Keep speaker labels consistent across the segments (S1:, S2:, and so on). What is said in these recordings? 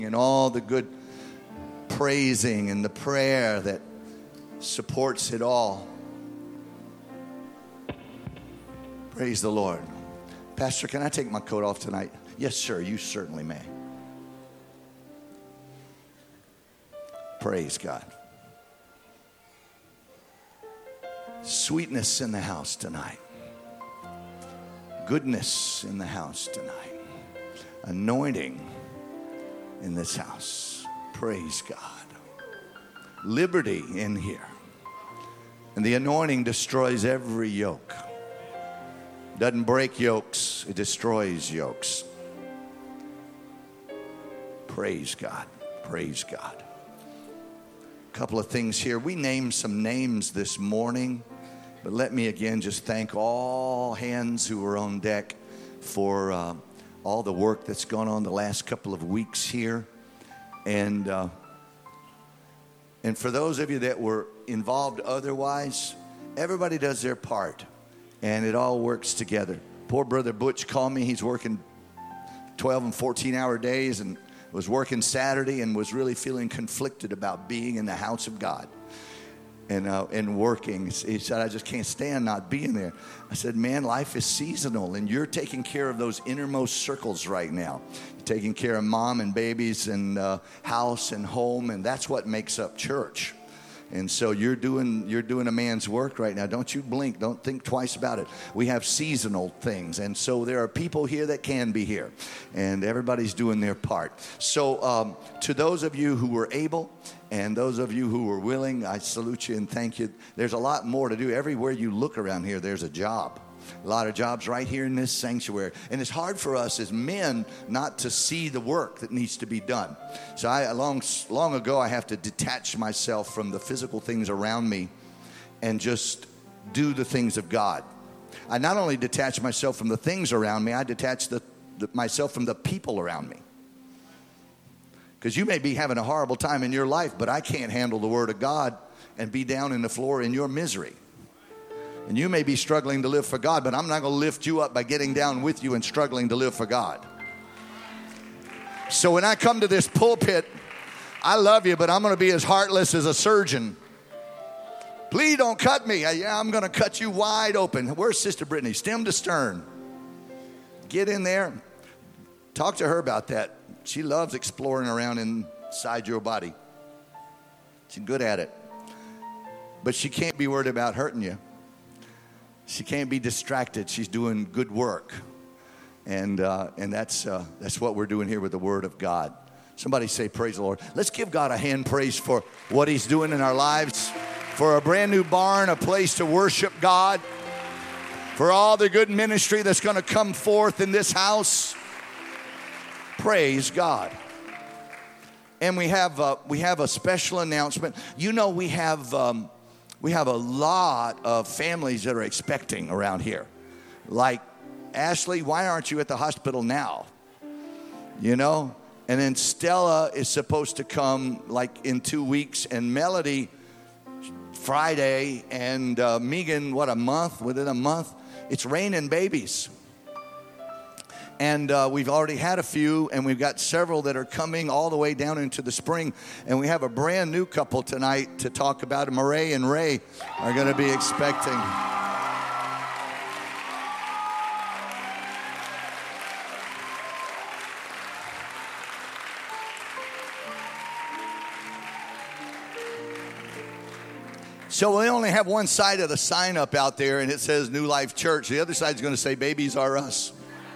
S1: and all the good praising and the prayer that supports it all. Praise the Lord. Pastor, can I take my coat off tonight? Yes, sir, you certainly may. Praise God. Sweetness in the house tonight. Goodness in the house tonight. Anointing in this house. Praise God. Liberty in here. And the anointing destroys every yoke. Doesn't break yokes, it destroys yokes. Praise God. Praise God. A couple of things here. We named some names this morning, but let me again just thank all hands who were on deck for all the work that's gone on the last couple of weeks here. And for those of you that were involved otherwise, everybody does their part, and it all works together. Poor Brother Butch called me. He's working 12 and 14-hour days and was working Saturday and was really feeling conflicted about being in the house of God and working. He said, I just can't stand not being there. I said, man, life is seasonal, and you're taking care of those innermost circles right now. You're taking care of mom and babies and house and home, and that's what makes up church. And so you're doing a man's work right now. Don't you blink. Don't think twice about it. We have seasonal things. And so there are people here that can be here. And everybody's doing their part. So to those of you who were able and those of you who were willing, I salute you and thank you. There's a lot more to do. Everywhere you look around here, there's a job. A lot of jobs right here in this sanctuary. And it's hard for us as men not to see the work that needs to be done. So long ago, I have to detach myself from the physical things around me and just do the things of God. I not only detach myself from the things around me, I detach myself from the people around me. Because you may be having a horrible time in your life, but I can't handle the Word of God and be down in the floor in your misery. And you may be struggling to live for God, but I'm not going to lift you up by getting down with you and struggling to live for God. So when I come to this pulpit, I love you, but I'm going to be as heartless as a surgeon. Please don't cut me. Yeah, I'm going to cut you wide open. Where's Sister Brittany? Stem to stern. Get in there. Talk to her about that. She loves exploring around inside your body. She's good at it. But she can't be worried about hurting you. She can't be distracted. She's doing good work. And that's what we're doing here with the Word of God. Somebody say, praise the Lord. Let's give God a hand praise for what He's doing in our lives. For a brand new barn, a place to worship God. For all the good ministry that's going to come forth in this house. Praise God. And we have a special announcement. You know, we have a lot of families that are expecting around here. Like, Ashley, why aren't you at the hospital now? You know? And then Stella is supposed to come like in 2 weeks. And Melody, Friday. And Megan, within a month. It's raining babies. And we've already had a few, and we've got several that are coming all the way down into the spring. And we have a brand new couple tonight to talk about it. Murray and Ray are going to be expecting. So we only have one side of the sign up out there, and it says New Life Church. The other side is going to say Babies Are Us.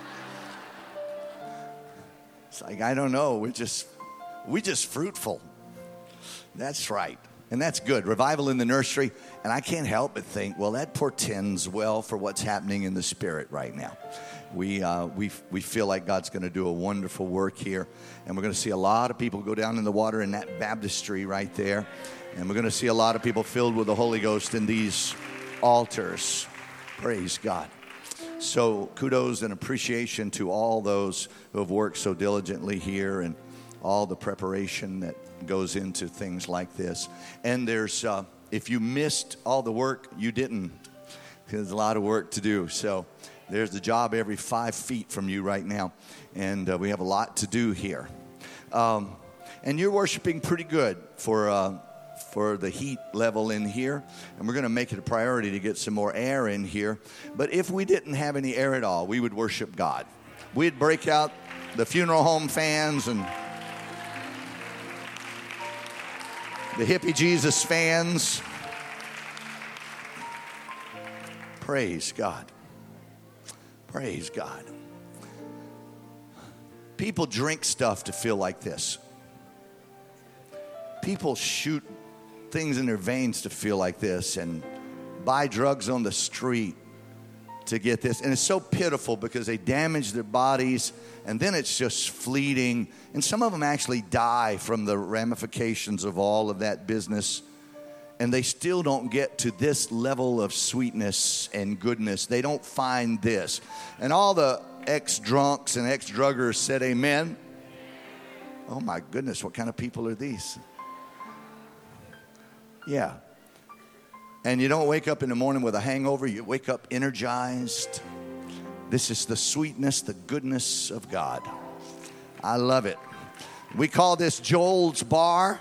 S1: It's like, I don't know. We're just fruitful. That's right. And that's good. Revival in the nursery. And I can't help but think, well, that portends well for what's happening in the spirit right now. We feel like God's going to do a wonderful work here. And we're going to see a lot of people go down in the water in that baptistry right there. And we're going to see a lot of people filled with the Holy Ghost in these altars. Praise God. So kudos and appreciation to all those who have worked so diligently here and all the preparation that goes into things like this. And there's, if you missed all the work, you didn't. There's a lot of work to do. So there's the job every 5 feet from you right now. And we have a lot to do here. And you're worshiping pretty good for the heat level in here. And we're going to make it a priority to get some more air in here. But if we didn't have any air at all, we would worship God. We'd break out the funeral home fans and the hippie Jesus fans. Praise God. Praise God. People drink stuff to feel like this. People shoot things in their veins to feel like this and buy drugs on the street to get this. And it's so pitiful because they damage their bodies and then it's just fleeting. And some of them actually die from the ramifications of all of that business. And they still don't get to this level of sweetness and goodness. They don't find this. And all the ex-drunks and ex-druggers said amen. Oh my goodness, what kind of people are these? Yeah. And you don't wake up in the morning with a hangover. You wake up energized. This is the sweetness, the goodness of God. I love it. We call this Joel's Bar.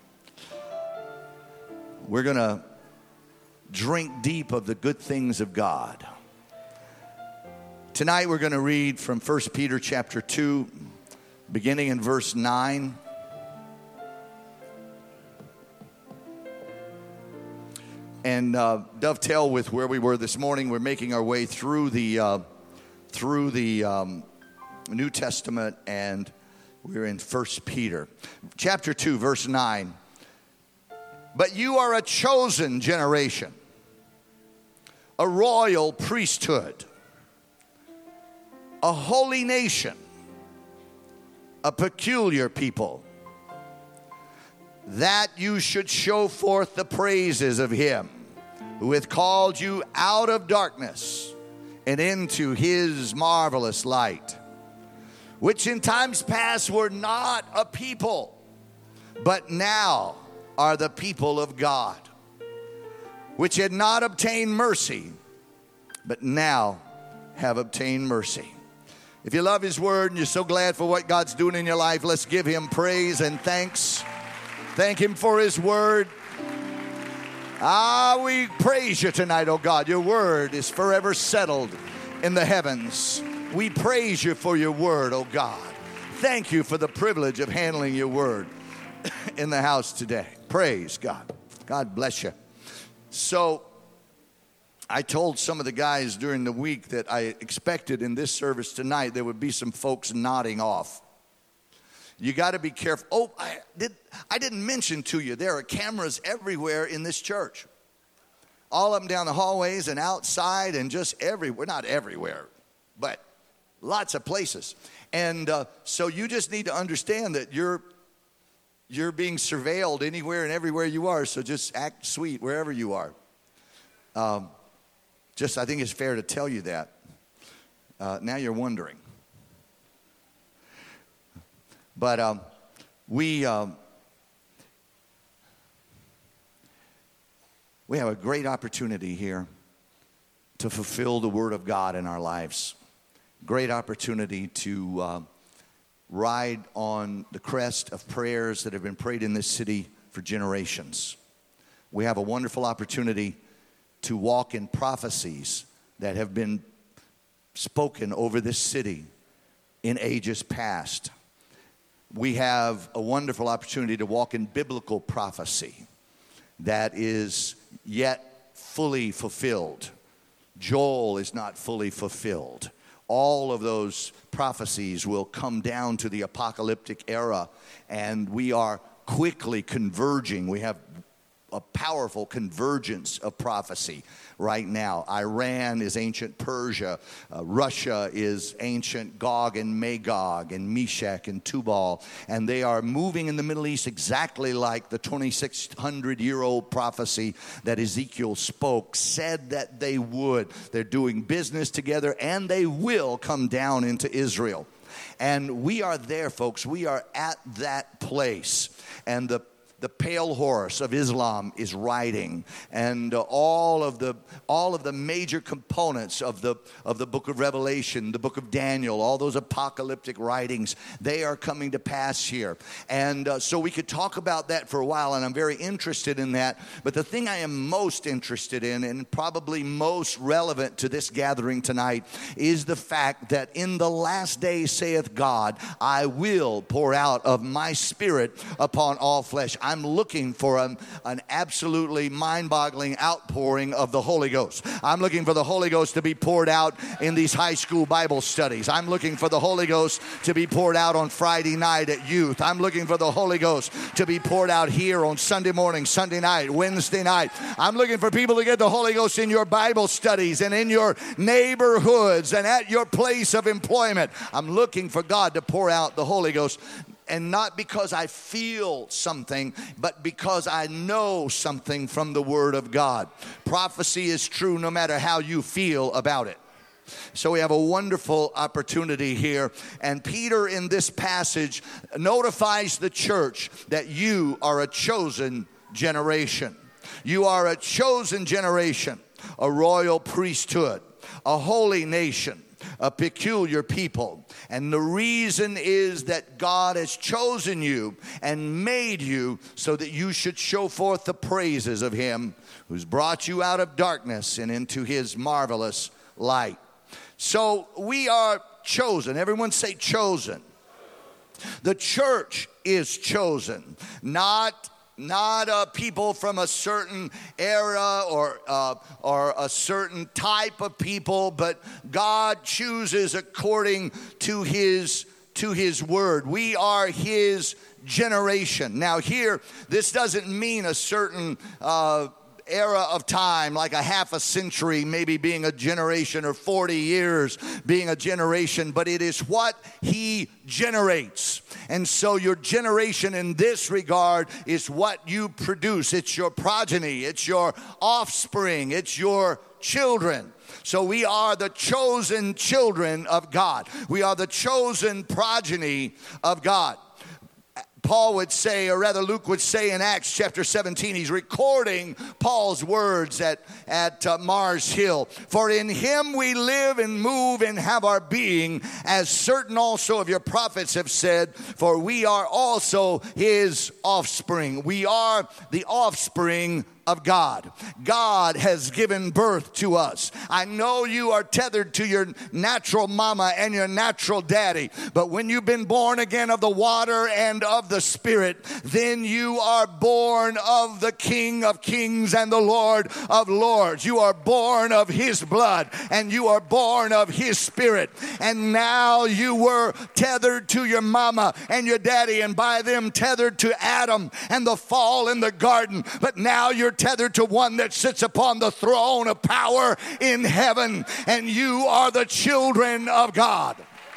S1: We're going to drink deep of the good things of God. Tonight we're going to read from 1 Peter chapter 2, beginning in verse 9. And dovetail with where we were this morning. We're making our way through the New Testament, and we're in 1 Peter. Chapter 2, verse 9. But you are a chosen generation, a royal priesthood, a holy nation, a peculiar people, that you should show forth the praises of him who hath called you out of darkness and into his marvelous light, which in times past were not a people, but now are the people of God, which had not obtained mercy, but now have obtained mercy. If you love his word and you're so glad for what God's doing in your life, let's give him praise and thanks. Thank him for his word. We praise you tonight, oh God. Your word is forever settled in the heavens. We praise you for your word, oh God. Thank you for the privilege of handling your word in the house today. Praise God. God bless you. So I told some of the guys during the week that I expected in this service tonight there would be some folks nodding off. You got to be careful. Oh, I didn't mention to you, there are cameras everywhere in this church. All up and down the hallways and outside and just everywhere. Not everywhere, but lots of places. And so you just need to understand that you're being surveilled anywhere and everywhere you are. So just act sweet wherever you are. I think it's fair to tell you that. Now you're wondering. But we have a great opportunity here to fulfill the Word of God in our lives. Great opportunity to ride on the crest of prayers that have been prayed in this city for generations. We have a wonderful opportunity to walk in prophecies that have been spoken over this city in ages past. We have a wonderful opportunity to walk in biblical prophecy that is yet fully fulfilled. Joel is not fully fulfilled. All of those prophecies will come down to the apocalyptic era, and we are quickly converging. We have a powerful convergence of prophecy right now. Iran is ancient Persia. Russia is ancient Gog and Magog and Meshach and Tubal. And they are moving in the Middle East exactly like the 2,600-year-old prophecy that Ezekiel spoke said that they would. They're doing business together, and they will come down into Israel. And we are there, folks. We are at that place. And the the pale horse of Islam is riding, and all of the major components of the book of Revelation, the book of Daniel, all those apocalyptic writings, they are coming to pass here. And so we could talk about that for a while, and I'm very interested in that. But the thing I am most interested in, and probably most relevant to this gathering tonight, is the fact that in the last days, saith God, I will pour out of my Spirit upon all flesh. I'm looking for an absolutely mind-boggling outpouring of the Holy Ghost. I'm looking for the Holy Ghost to be poured out in these high school Bible studies. I'm looking for the Holy Ghost to be poured out on Friday night at youth. I'm looking for the Holy Ghost to be poured out here on Sunday morning, Sunday night, Wednesday night. I'm looking for people to get the Holy Ghost in your Bible studies and in your neighborhoods and at your place of employment. I'm looking for God to pour out the Holy Ghost. And not because I feel something, but because I know something from the Word of God. Prophecy is true no matter how you feel about it. So we have a wonderful opportunity here. And Peter in this passage notifies the church that you are a chosen generation. You are a chosen generation, a royal priesthood, a holy nation, a peculiar people. And the reason is that God has chosen you and made you so that you should show forth the praises of Him who's brought you out of darkness and into His marvelous light. So we are chosen. Everyone say chosen. The church is chosen, not people from a certain era or a certain type of people, but God chooses according to His word. We are His generation. Now here, this doesn't mean a certain era of time, like a half a century maybe being a generation, or 40 years being a generation, but it is what He generates. And so your generation in this regard is what you produce. It's your progeny, it's your offspring, it's your children. So we are the chosen children of God. We are the chosen progeny of God. Paul would say, or rather Luke would say in Acts chapter 17, he's recording Paul's words at Mars Hill. For in Him we live and move and have our being, as certain also of your prophets have said, for we are also His offspring. We are the offspring of God. God has given birth to us. I know you are tethered to your natural mama and your natural daddy, but when you've been born again of the water and of the Spirit, then you are born of the King of Kings and the Lord of Lords. You are born of His blood and you are born of His Spirit. And now you were tethered to your mama and your daddy, and by them tethered to Adam and the fall in the garden, but now you're tethered to one that sits upon the throne of power in heaven, and you are the children of God.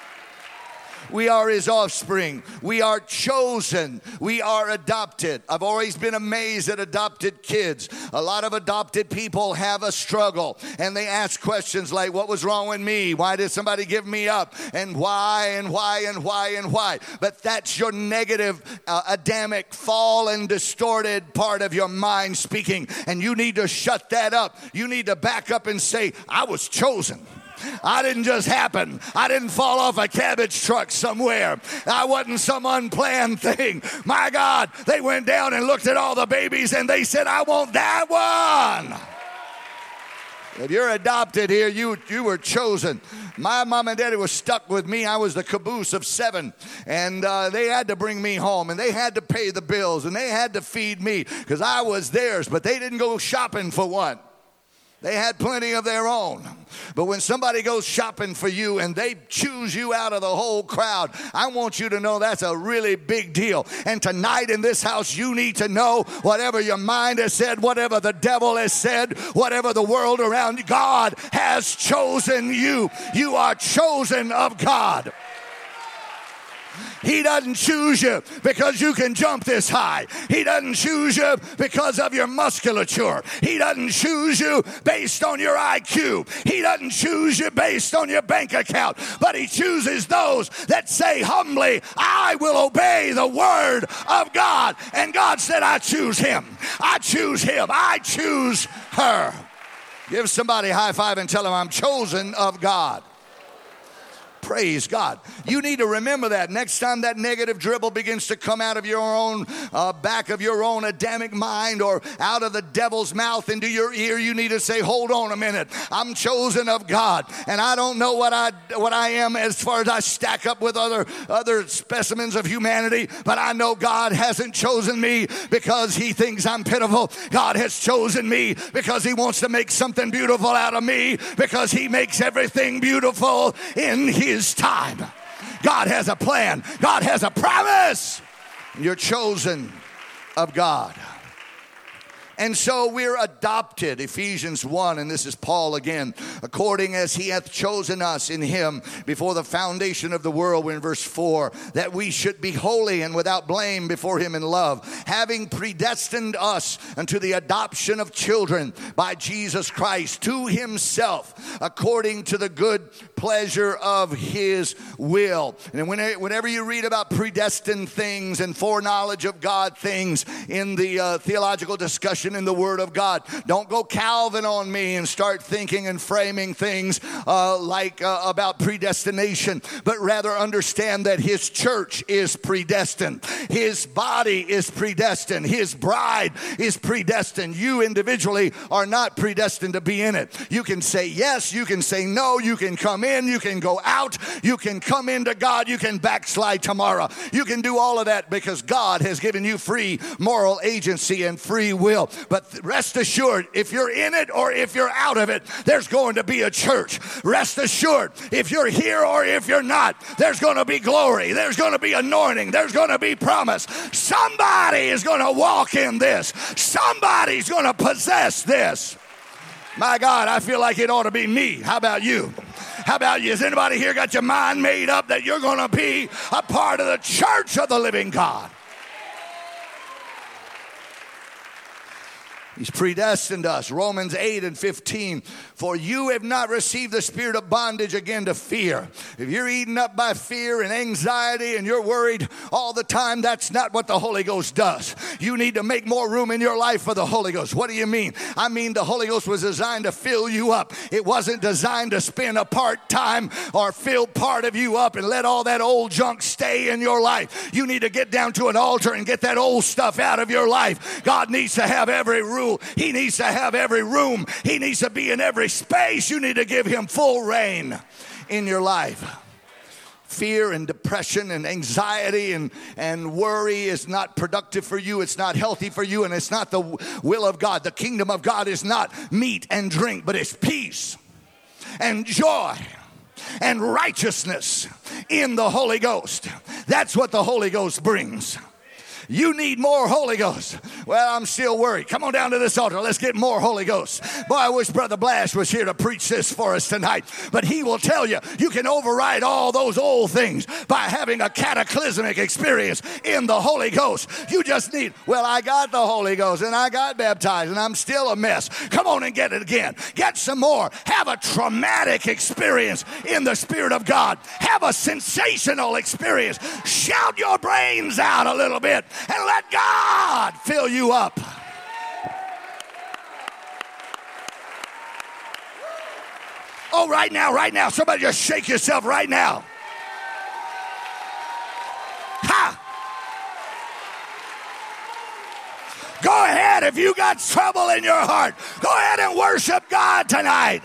S1: We are His offspring. We are chosen. We are adopted. I've always been amazed at adopted kids. A lot of adopted people have a struggle, and they ask questions like, what was wrong with me? Why did somebody give me up? And why, and why, and why, and why? But that's your negative, Adamic, fallen, distorted part of your mind speaking, and you need to shut that up. You need to back up and say, I was chosen. I didn't just happen. I didn't fall off a cabbage truck somewhere. I wasn't some unplanned thing. My God, they went down and looked at all the babies and they said, I want that one. If you're adopted here, you were chosen. My mom and daddy were stuck with me. I was the caboose of 7, and they had to bring me home, and they had to pay the bills, and they had to feed me because I was theirs, but they didn't go shopping for one. They had plenty of their own. But when somebody goes shopping for you and they choose you out of the whole crowd, I want you to know that's a really big deal. And tonight in this house, you need to know whatever your mind has said, whatever the devil has said, whatever the world around you, God has chosen you. You are chosen of God. He doesn't choose you because you can jump this high. He doesn't choose you because of your musculature. He doesn't choose you based on your IQ. He doesn't choose you based on your bank account. But he chooses those that say humbly, I will obey the word of God. And God said, I choose him. I choose him. I choose her. Give somebody a high five and tell them, I'm chosen of God. Praise God. You need to remember that next time that negative dribble begins to come out of your own back of your own Adamic mind or out of the devil's mouth into your ear, you need to say, hold on a minute. I'm chosen of God. And I don't know what I am as far as I stack up with other specimens of humanity, but I know God hasn't chosen me because he thinks I'm pitiful. God has chosen me because he wants to make something beautiful out of me, because he makes everything beautiful in his time. God has a plan. God has a promise. You're chosen of God. And so we're adopted, Ephesians 1, and this is Paul again, according as he hath chosen us in him before the foundation of the world. We're in verse 4, that we should be holy and without blame before him in love, having predestined us unto the adoption of children by Jesus Christ to himself, according to the good pleasure of his will. And whenever you read about predestined things and foreknowledge of God things in the theological discussion in the Word of God, don't go Calvin on me and start thinking and framing things about predestination, but rather understand that his church is predestined. His body is predestined. His bride is predestined. You individually are not predestined to be in it. You can say yes, you can say no, you can come in, you can go out, you can come into God, you can backslide tomorrow. You can do all of that because God has given you free moral agency and free will. But rest assured, if you're in it or if you're out of it, there's going to be a church. Rest assured, if you're here or if you're not, there's going to be glory. There's going to be anointing. There's going to be promise. Somebody is going to walk in this. Somebody's going to possess this. My God, I feel like it ought to be me. How about you? How about you? Has anybody here got your mind made up that you're going to be a part of the church of the living God? He's predestined us. Romans 8:15. For you have not received the spirit of bondage again to fear. If you're eaten up by fear and anxiety and you're worried all the time, that's not what the Holy Ghost does. You need to make more room in your life for the Holy Ghost. What do you mean? I mean the Holy Ghost was designed to fill you up. It wasn't designed to spend a part-time or fill part of you up and let all that old junk stay in your life. You need to get down to an altar and get that old stuff out of your life. God needs to have every room. He needs to have every room. He needs to be in every space. You need to give him full reign in your life. Fear and depression and anxiety and worry is not productive for you. It's not healthy for you, and it's not the will of God. The kingdom of God is not meat and drink, but it's peace and joy and righteousness in the Holy Ghost. That's what the Holy Ghost brings. You need more Holy Ghost. Well, I'm still worried. Come on down to this altar. Let's get more Holy Ghost. Boy, I wish Brother Blash was here to preach this for us tonight. But he will tell you, you can override all those old things by having a cataclysmic experience in the Holy Ghost. You just need, well, I got the Holy Ghost and I got baptized and I'm still a mess. Come on and get it again. Get some more. Have a traumatic experience in the Spirit of God. Have a sensational experience. Shout your brains out a little bit. And let God fill you up. Oh, right now. Somebody just shake yourself right now. Ha! Go ahead if you got trouble in your heart. Go ahead and worship God tonight.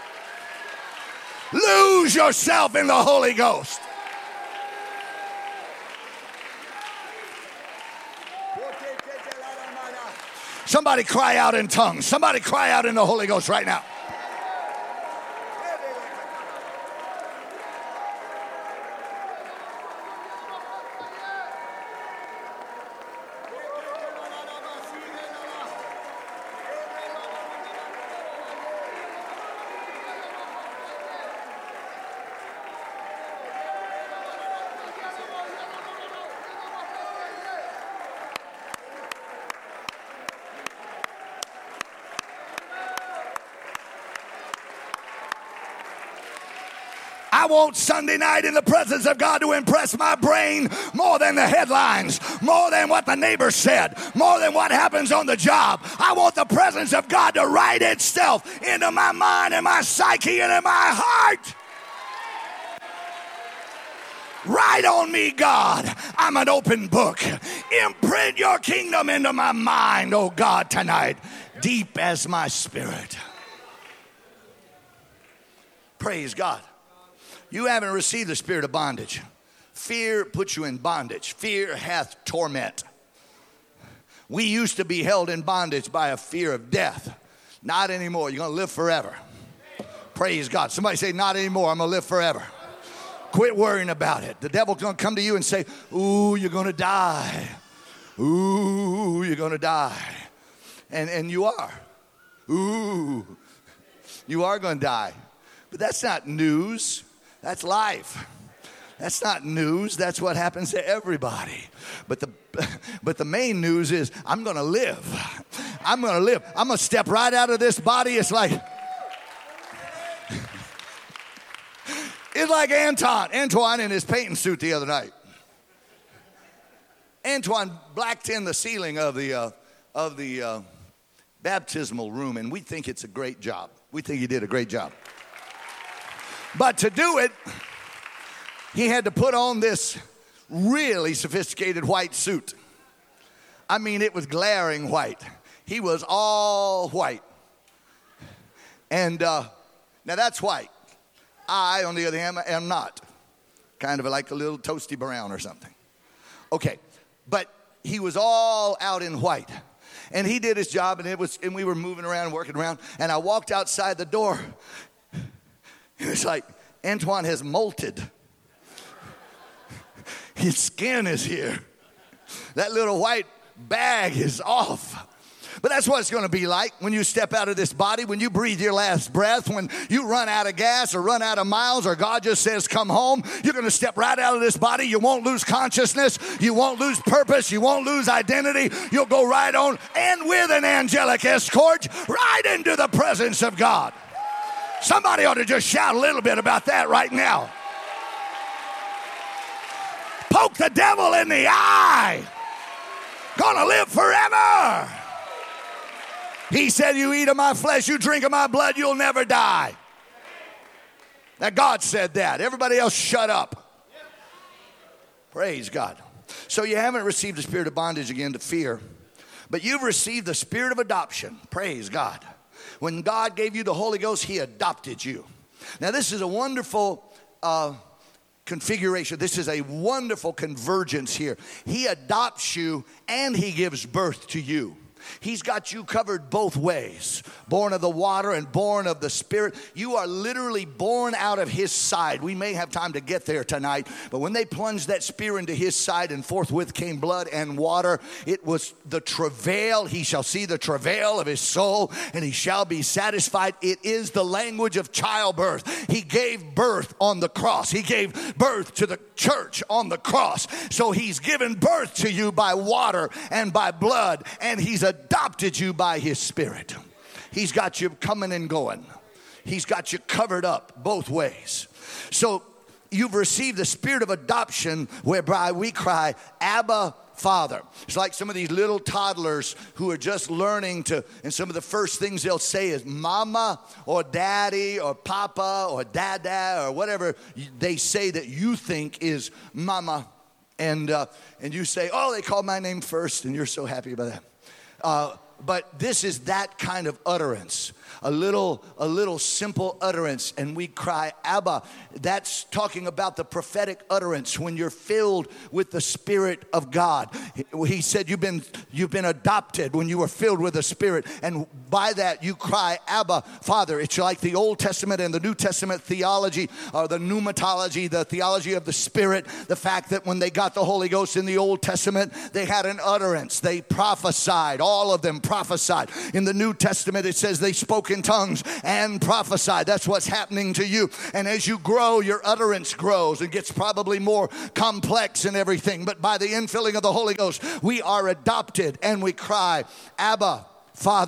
S1: Lose yourself in the Holy Ghost. Somebody cry out in tongues. Somebody cry out in the Holy Ghost right now. I want Sunday night in the presence of God to impress my brain more than the headlines, more than what the neighbor said, more than what happens on the job. I want the presence of God to write itself into my mind and my psyche and in my heart. Write on me, God. I'm an open book. Imprint your kingdom into my mind, oh God, tonight, deep as my spirit. Praise God. You haven't received the spirit of bondage. Fear puts you in bondage. Fear hath torment. We used to be held in bondage by a fear of death. Not anymore. You're going to live forever. Praise God. Somebody say, not anymore. I'm going to live forever. Quit worrying about it. The devil's going to come to you and say, ooh, you're going to die. Ooh, you're going to die. And you are. Ooh, you are going to die. But that's not news. That's life. That's not news. That's what happens to everybody. But the main news is I'm going to live. I'm going to live. I'm going to step right out of this body. It's like Antoine in his painting suit the other night. Antoine blacked in the ceiling of the baptismal room, and we think it's a great job. We think he did a great job. But to do it, he had to put on this really sophisticated white suit. I mean, it was glaring white. He was all white. And now that's white. I, on the other hand, am not. Kind of like a little toasty brown or something. Okay, but he was all out in white. And he did his job, and we were moving around, working around. And I walked outside the door. It's like Antoine has molted. His skin is here. That little white bag is off. But that's what it's going to be like when you step out of this body, when you breathe your last breath, when you run out of gas or run out of miles or God just says come home. You're going to step right out of this body. You won't lose consciousness. You won't lose purpose. You won't lose identity. You'll go right on and with an angelic escort right into the presence of God. Somebody ought to just shout a little bit about that right now. Poke the devil in the eye. Gonna live forever. He said, you eat of my flesh, you drink of my blood, you'll never die. Now God said that. Everybody else shut up. Praise God. So you haven't received the spirit of bondage again to fear, but you've received the spirit of adoption. Praise God. When God gave you the Holy Ghost, he adopted you. Now this is a wonderful configuration. This is a wonderful convergence here. He adopts you and he gives birth to you. He's got you covered both ways. Born of the water and born of the Spirit. You are literally born out of his side. We may have time to get there tonight, but when they plunged that spear into his side and forthwith came blood and water, it was the travail. He shall see the travail of his soul and he shall be satisfied. It is the language of childbirth. He gave birth on the cross. He gave birth to the church on the cross. So he's given birth to you by water and by blood, and he's adopted you by his Spirit. He's got you coming and going. He's got you covered up both ways. So you've received the spirit of adoption whereby we cry, Abba, Father. It's like some of these little toddlers who are just learning to, and some of the first things they'll say is mama or daddy or papa or dada or whatever they say that you think is mama. And you say, oh, they called my name first, and you're so happy about that. But this is that kind of utterance, a little simple utterance, and we cry, Abba. That's talking about the prophetic utterance when you're filled with the Spirit of God. He said you've been adopted when you were filled with the Spirit, and by that you cry, Abba, Father. It's like the Old Testament and the New Testament theology, or the pneumatology, the theology of the Spirit. The fact that when they got the Holy Ghost in the Old Testament, they had an utterance. They prophesied. All of them prophesied. In the New Testament, it says they spoke in tongues and prophesied. That's what's happening to you. And as you grow, your utterance grows and gets probably more complex and everything. But by the infilling of the Holy Ghost, we are adopted and we cry, Abba, Father.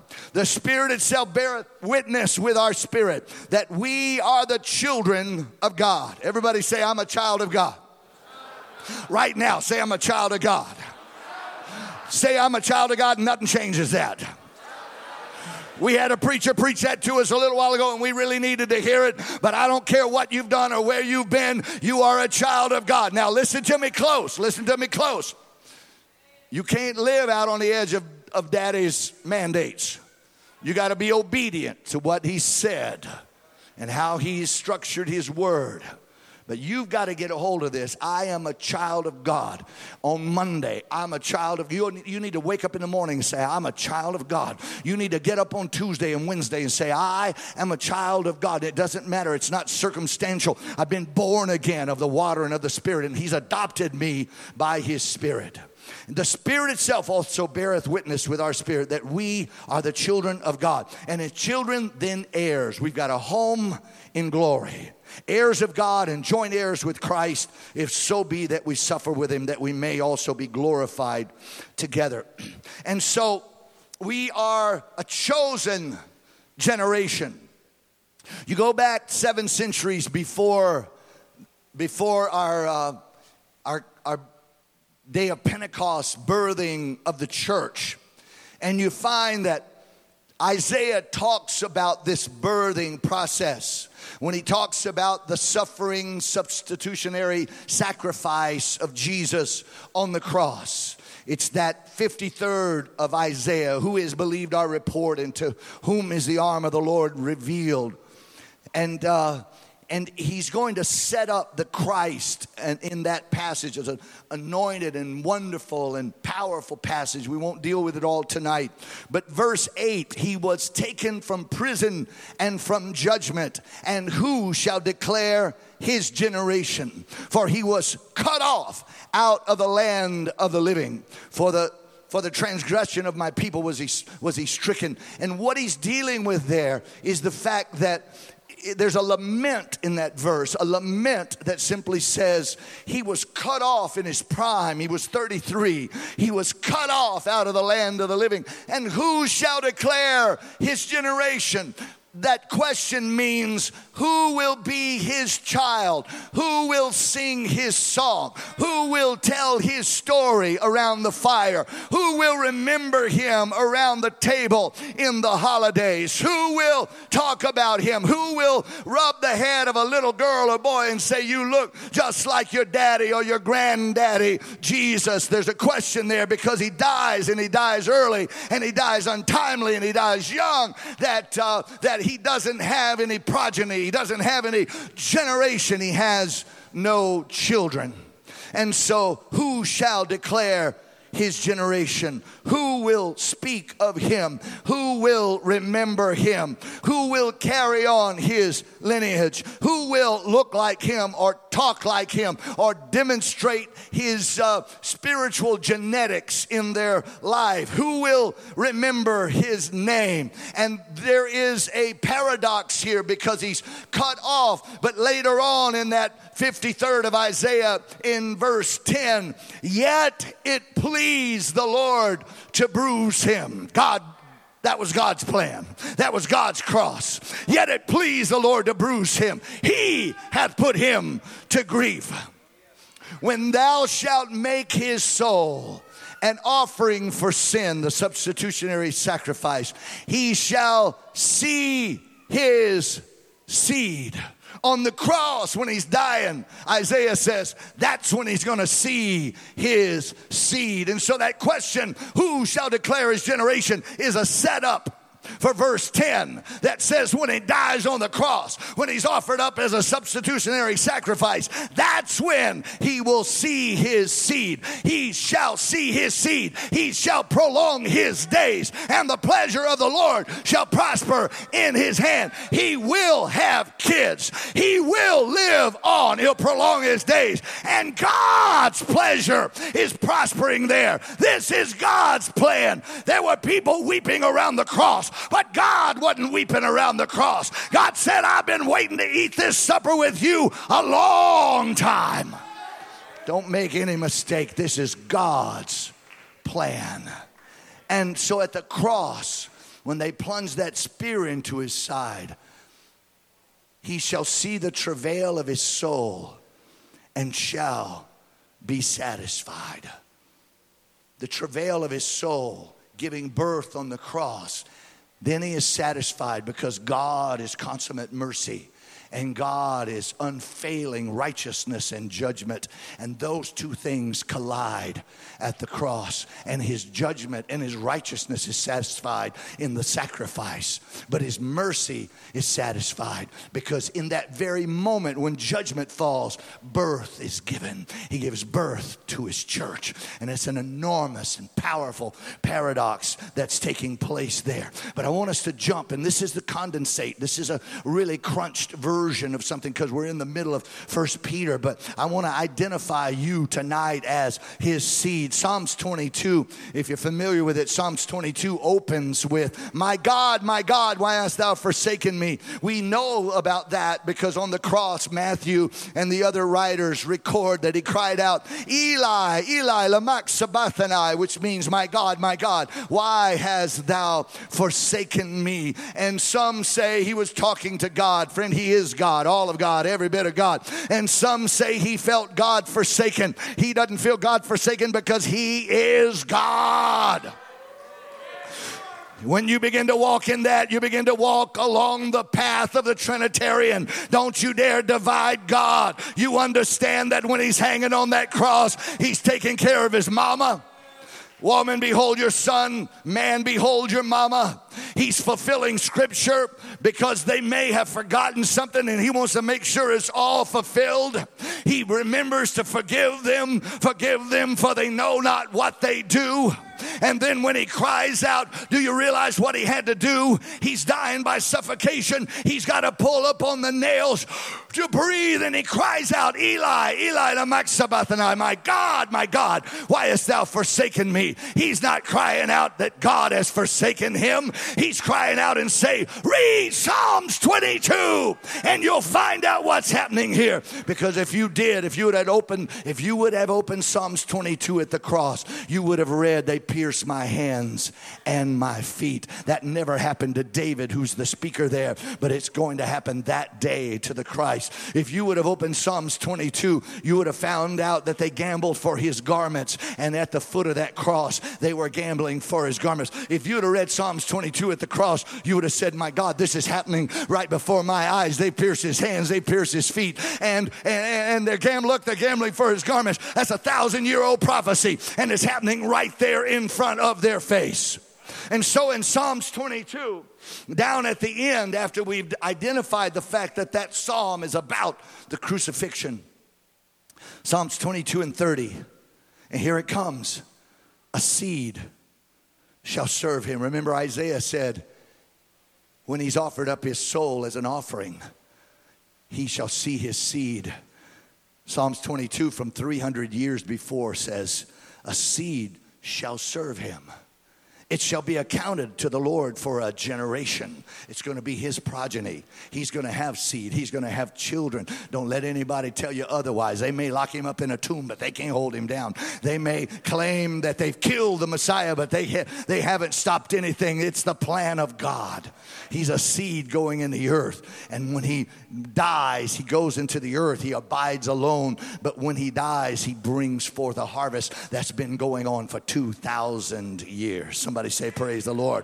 S1: The Spirit itself beareth witness with our spirit that we are the children of God. Everybody say, I'm a child of God. Right now, say, I'm a child of God. Say, I'm a child of God, and nothing changes that. We had a preacher preach that to us a little while ago, and we really needed to hear it. But I don't care what you've done or where you've been, you are a child of God. Now listen to me close. Listen to me close. You can't live out on the edge of Daddy's mandates. You got to be obedient to what he said and how he's structured his word. But you've got to get a hold of this. I am a child of God. On Monday, I'm a child of you. You need to wake up in the morning and say, I'm a child of God. You need to get up on Tuesday and Wednesday and say, I am a child of God. It doesn't matter. It's not circumstantial. I've been born again of the water and of the Spirit, and he's adopted me by his Spirit. The Spirit itself also beareth witness with our spirit that we are the children of God. And as children, then heirs. We've got a home in glory. Heirs of God and joint heirs with Christ, if so be that we suffer with him, that we may also be glorified together. And so we are a chosen generation. You go back 7 centuries before our day of Pentecost, birthing of the church, and you find that Isaiah talks about this birthing process when he talks about the suffering substitutionary sacrifice of Jesus on the cross. It's that 53rd of Isaiah, who is believed our report, and to whom is the arm of the Lord revealed. And he's going to set up the Christ, and in that passage, it's an anointed and wonderful and powerful passage. We won't deal with it all tonight. But verse 8, he was taken from prison and from judgment. And who shall declare his generation? For he was cut off out of the land of the living. For the transgression of my people was he stricken. And what he's dealing with there is the fact that there's a lament in that verse, a lament that simply says he was cut off in his prime. He was 33. He was cut off out of the land of the living. And who shall declare his generation? That question means, who will be his child? Who will sing his song? Who will tell his story around the fire? Who will remember him around the table in the holidays? Who will talk about him? Who will rub the head of a little girl or boy and say, you look just like your daddy or your granddaddy, Jesus? There's a question there because he dies, and he dies early, and he dies untimely, and he dies young, that he doesn't have any progeny. He doesn't have any generation. He has no children. And so who shall declare his generation? Who will speak of him? Who will remember him? Who will carry on his lineage? Who will look like him or talk like him or demonstrate his spiritual genetics in their life? Who will remember his name? And there is a paradox here because he's cut off. But later on in that 53rd of Isaiah in verse 10, yet it pleased the Lord to bruise him. That was God's plan. That was God's cross. Yet it pleased the Lord to bruise him. He hath put him to grief. When thou shalt make his soul an offering for sin, the substitutionary sacrifice, he shall see his seed. On the cross, when he's dying, Isaiah says that's when he's going to see his seed. And so that question, who shall declare his generation, is a setup for verse 10 that says when he dies on the cross, when he's offered up as a substitutionary sacrifice, that's when he will see his seed. He shall see his seed. He shall prolong his days, and the pleasure of the Lord shall prosper in his hand. He will have kids. He will live on. He'll prolong his days, and God's pleasure is prospering there. This is God's plan. There were people weeping around the cross, but God wasn't weeping around the cross. God said, I've been waiting to eat this supper with you a long time. Don't make any mistake. This is God's plan. And so at the cross, when they plunged that spear into his side, he shall see the travail of his soul and shall be satisfied. The travail of his soul, giving birth on the cross. Then he is satisfied because God is consummate mercy. And God is unfailing righteousness and judgment. And those two things collide at the cross. And his judgment and his righteousness is satisfied in the sacrifice. But his mercy is satisfied because in that very moment when judgment falls, birth is given. He gives birth to his church. And it's an enormous and powerful paradox that's taking place there. But I want us to jump, and this is the condensate. This is a really crunched version of something because we're in the middle of 1 Peter, but I want to identify you tonight as his seed. Psalms 22, if you're familiar with it, Psalms 22 opens with, my God, why hast thou forsaken me? We know about that because on the cross, Matthew and the other writers record that he cried out, Eli, Eli, lama sabachthani, which means, my God, why hast thou forsaken me? And some say he was talking to God. Friend, he is God, all of God, every bit of God. And some say he felt God forsaken. He doesn't feel God forsaken because he is God. When you begin to walk in that, you begin to walk along the path of the Trinitarian. Don't you dare divide God. You understand that when he's hanging on that cross, he's taking care of his mama. Woman, behold your son. Man, behold your mama. He's fulfilling scripture because they may have forgotten something and he wants to make sure it's all fulfilled. He remembers to forgive them for they know not what they do. And then when he cries out, do you realize what he had to do? He's dying by suffocation. He's got to pull up on the nails to breathe. And he cries out, Eli, Eli, lama sabachthani, my God, why hast thou forsaken me? He's not crying out that God has forsaken him. He's crying out and say, read Psalms 22 and you'll find out what's happening here. Because if you would have opened Psalms 22 at the cross, you would have read, they pierced my hands and my feet. That never happened to David, who's the speaker there, but it's going to happen that day to the Christ. If you would have opened Psalms 22, you would have found out that they gambled for his garments, and at the foot of that cross, they were gambling for his garments. If you would have read Psalms 22 at the cross, you would have said, my God, this is happening right before my eyes. They pierced his hands, they pierced his feet, and they're gambling for his garments. That's 1,000-year-old prophecy, and it's happening right there in front of their face. And so in Psalms 22, down at the end, after we've identified the fact that that psalm is about the crucifixion, Psalms 22 and 30, and here it comes, a seed shall serve him. Remember, Isaiah said, when he's offered up his soul as an offering, he shall see his seed. Psalms 22 from 300 years before says, a seed shall serve him. It shall be accounted to the Lord for a generation. It's going to be his progeny. He's going to have seed. He's going to have children. Don't let anybody tell you otherwise. They may lock him up in a tomb, but they can't hold him down. They may claim that they've killed the Messiah, but they haven't stopped anything. It's the plan of God. He's a seed going in the earth. And when he dies, he goes into the earth. He abides alone. But when he dies, he brings forth a harvest that's been going on for 2,000 years. Somebody say, praise the Lord.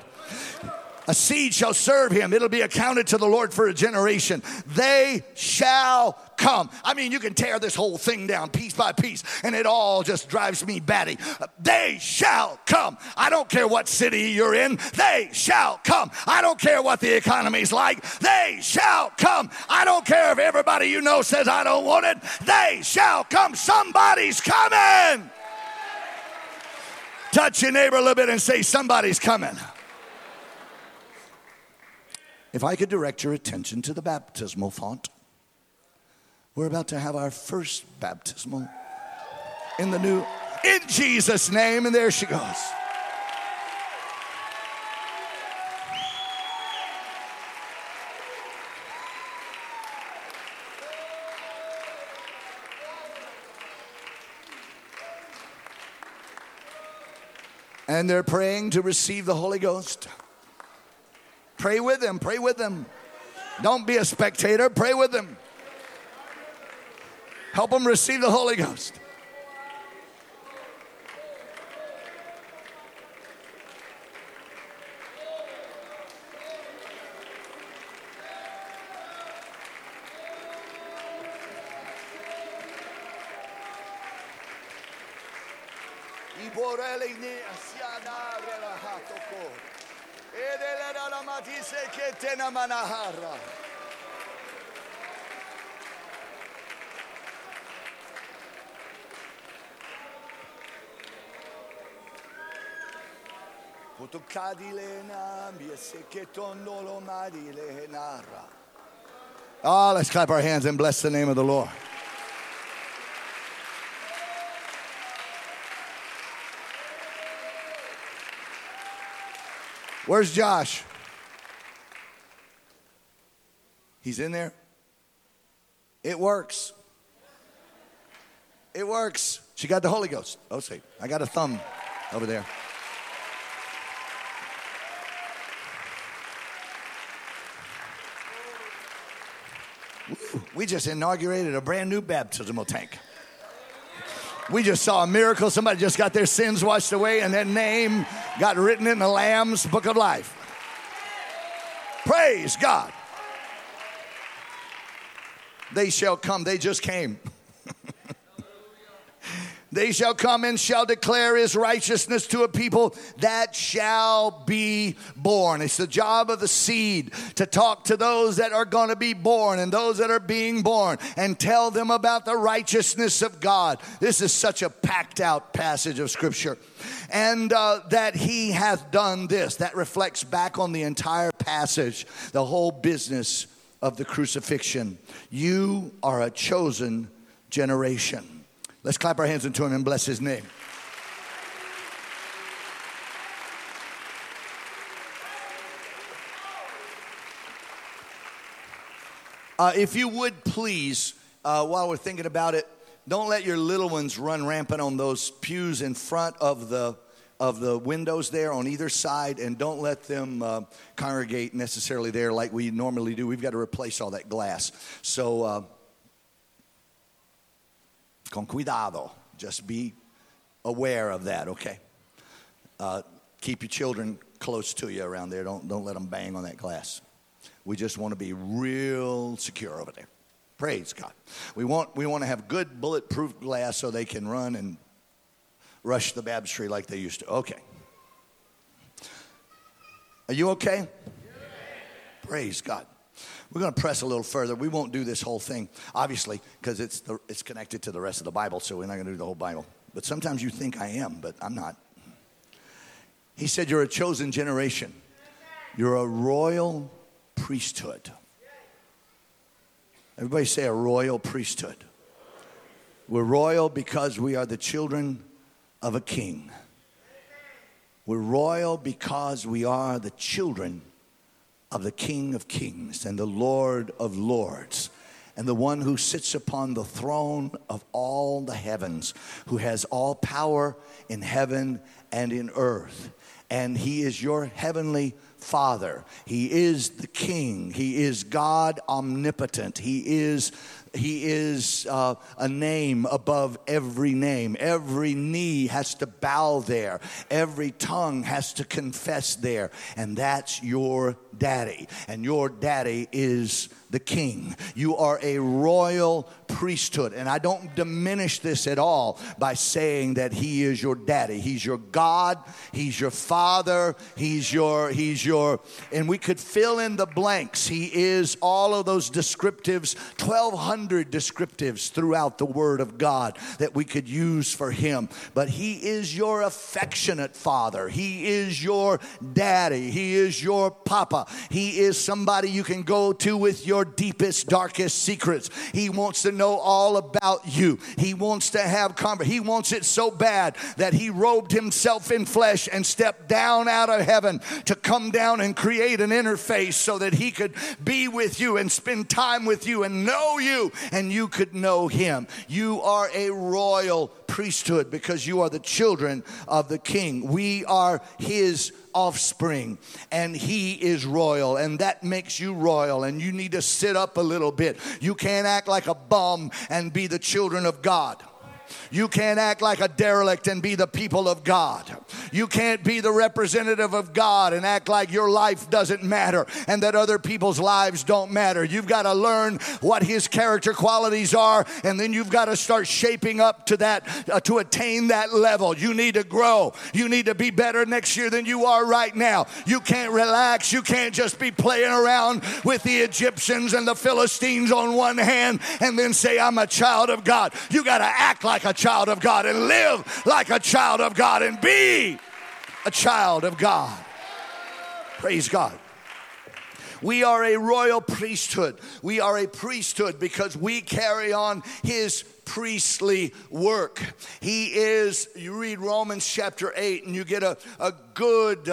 S1: A seed shall serve him. It'll be accounted to the Lord for a generation. They shall come. I mean, you can tear this whole thing down piece by piece, and it all just drives me batty. They shall come. I don't care what city you're in. They shall come. I don't care what the economy's like. They shall come. I don't care if everybody you know says I don't want it. They shall come. Somebody's coming. Touch your neighbor a little bit and say, somebody's coming. If I could direct your attention to the baptismal font. We're about to have our first baptismal in Jesus' name, and there she goes. And they're praying to receive the Holy Ghost. Pray with them. Pray with them. Don't be a spectator. Pray with them. Help them receive the Holy Ghost. Oh, let's clap our hands and bless the name of the Lord. Where's Josh? He's in there. It works. It works. She got the Holy Ghost. Oh, see, I got a thumb over there. Woo. We just inaugurated a brand new baptismal tank. We just saw a miracle. Somebody just got their sins washed away and their name got written in the Lamb's Book of Life. Praise God. They shall come. They just came. They shall come and shall declare his righteousness to a people that shall be born. It's the job of the seed to talk to those that are going to be born and those that are being born and tell them about the righteousness of God. This is such a packed out passage of Scripture. And that he hath done this. That reflects back on the entire passage, the whole business of the crucifixion. You are a chosen generation. Let's clap our hands into him and bless his name. If you would please, while we're thinking about it, don't let your little ones run rampant on those pews in front of the windows there on either side, and don't let them congregate necessarily there like we normally do. We've got to replace all that glass. So con cuidado. Just be aware of that, okay? Keep your children close to you around there. Don't let them bang on that glass. We just want to be real secure over there. Praise God. We want to have good bulletproof glass so they can run and rush the baptistry like they used to. Okay. Are you okay? Yeah. Praise God. We're going to press a little further. We won't do this whole thing, obviously, because it's connected to the rest of the Bible, so we're not going to do the whole Bible. But sometimes you think I am, but I'm not. He said you're a chosen generation. You're a royal priesthood. Everybody say a royal priesthood. We're royal because we are the children of a king. We're royal because we are the children of the King of Kings and the Lord of Lords, and the one who sits upon the throne of all the heavens, who has all power in heaven and in earth. And he is your heavenly Father. He is the King. He is God omnipotent. He is a name above every name. Every knee has to bow there. Every tongue has to confess there. And that's your daddy. And your daddy is the King. You are a royal priesthood. And I don't diminish this at all by saying that he is your daddy. He's your God. He's your Father. He's your, and we could fill in the blanks. He is all of those descriptives, 1,200 descriptives throughout the Word of God that we could use for him. But he is your affectionate Father. He is your daddy. He is your papa. He is somebody you can go to with your deepest, darkest secrets. He wants to know all about you. He wants to have he wants it so bad that he robed himself in flesh and stepped down out of heaven to come down and create an interface so that he could be with you and spend time with you and know you and you could know him. You are a royal priesthood because you are the children of the King. We are his offspring, and he is royal, and that makes you royal, and you need to sit up a little bit. You can't act like a bum and be the children of God. You can't act like a derelict and be the people of God. You can't be the representative of God and act like your life doesn't matter and that other people's lives don't matter. You've got to learn what his character qualities are, and then you've got to start shaping up to that, to attain that level. You need to grow. You need to be better next year than you are right now. You can't relax. You can't just be playing around with the Egyptians and the Philistines on one hand and then say, I'm a child of God. You got to act like a child of God and live like a child of God and be a child of God. Praise God. We are a royal priesthood. We are a priesthood because we carry on his priestly work. He is, you read Romans chapter 8 and you get a good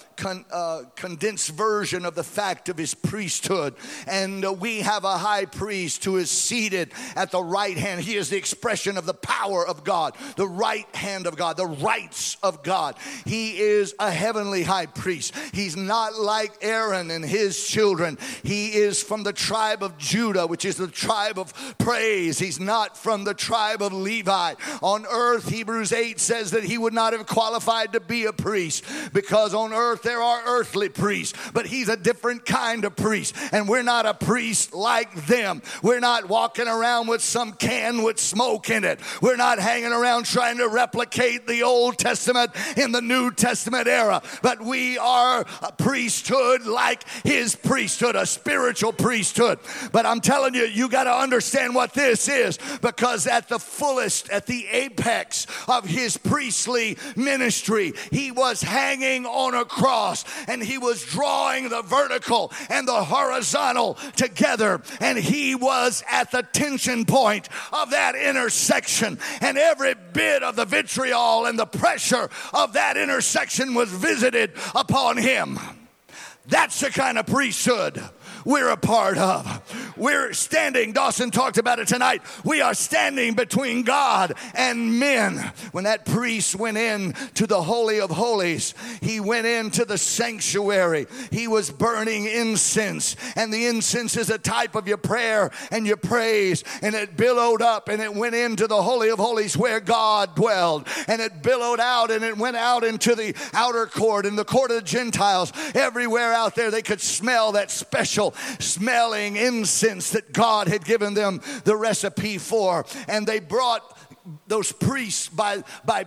S1: condensed version of the fact of his priesthood. And we have a high priest who is seated at the right hand. He is the expression of the power of God, the right hand of God, the rights of God. He is a heavenly high priest. He's not like Aaron and his children. He is from the tribe of Judah, which is the tribe of praise. He's not from the tribe of Levi. On earth, Hebrews 8 says that he would not have qualified to be a priest because on earth there are earthly priests, but he's a different kind of priest, and we're not a priest like them. We're not walking around with some can with smoke in it. We're not hanging around trying to replicate the Old Testament in the New Testament era, but we are a priesthood like his priesthood, a spiritual priesthood. But I'm telling you, you got to understand what this is, because at the fullest, at the apex of his priestly ministry, he was hanging on a cross, and he was drawing the vertical and the horizontal together, and he was at the tension point of that intersection, and every bit of the vitriol and the pressure of that intersection was visited upon him. That's the kind of priesthood we're a part of. We're standing, Dawson talked about it tonight, we are standing between God and men. When that priest went in to the Holy of Holies, he went into the sanctuary. He was burning incense, and the incense is a type of your prayer and your praise, and it billowed up and it went into the Holy of Holies where God dwelled, and it billowed out and it went out into the outer court and the court of the Gentiles. Everywhere out there they could smell that special smelling incense that God had given them the recipe for. And they brought those priests by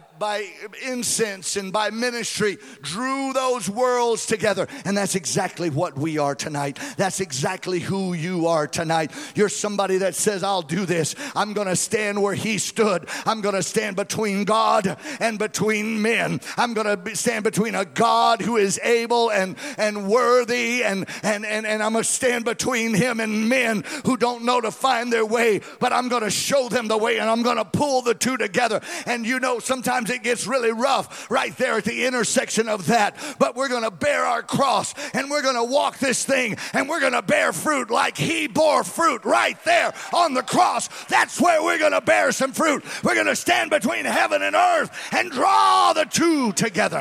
S1: incense and by ministry, drew those worlds together. And that's exactly what we are tonight. That's exactly who you are tonight. You're somebody that says, I'll do this. I'm going to stand where he stood. I'm going to stand between God and between men. I'm going to stand between a God who is able and worthy, and I'm going to stand between him and men who don't know to find their way, but I'm going to show them the way, and I'm going to pull the two together. And you know, sometimes it gets really rough right there at the intersection of that, but we're going to bear our cross, and we're going to walk this thing, and we're going to bear fruit like he bore fruit right there on the cross. That's where we're going to bear some fruit. We're going to stand between heaven and earth and draw the two together.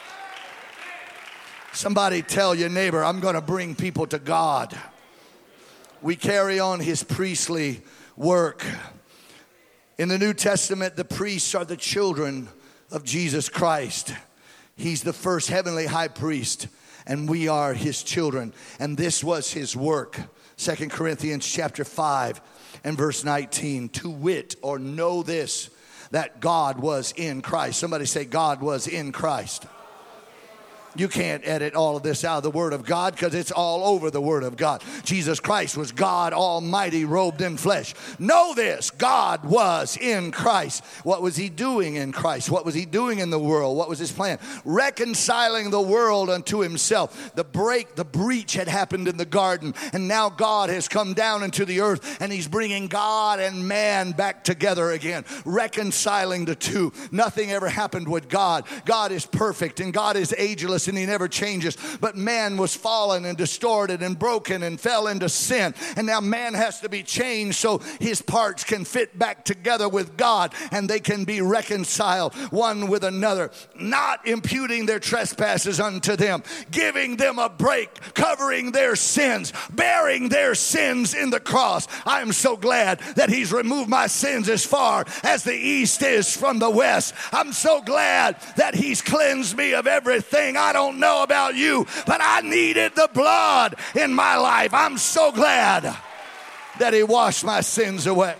S1: Somebody tell your neighbor, I'm going to bring people to God. We carry on his priestly work. In the New Testament, the priests are the children of Jesus Christ. He's the first heavenly high priest, and we are his children. And this was his work. 2 Corinthians chapter 5 and verse 19. To wit, or know this, that God was in Christ. Somebody say, God was in Christ. You can't edit all of this out of the Word of God because it's all over the Word of God. Jesus Christ was God Almighty robed in flesh. Know this, God was in Christ. What was he doing in Christ? What was he doing in the world? What was his plan? Reconciling the world unto himself. The breach had happened in the garden, and now God has come down into the earth, and he's bringing God and man back together again, reconciling the two. Nothing ever happened with God. God is perfect, and God is ageless timeless and he never changes. But man was fallen and distorted and broken and fell into sin. And now man has to be changed so his parts can fit back together with God and they can be reconciled one with another, not imputing their trespasses unto them, giving them a break, covering their sins, bearing their sins in the cross. I am so glad that he's removed my sins as far as the east is from the west. I'm so glad that he's cleansed me of everything. I don't know about you, but I needed the blood in my life. I'm so glad that he washed my sins away.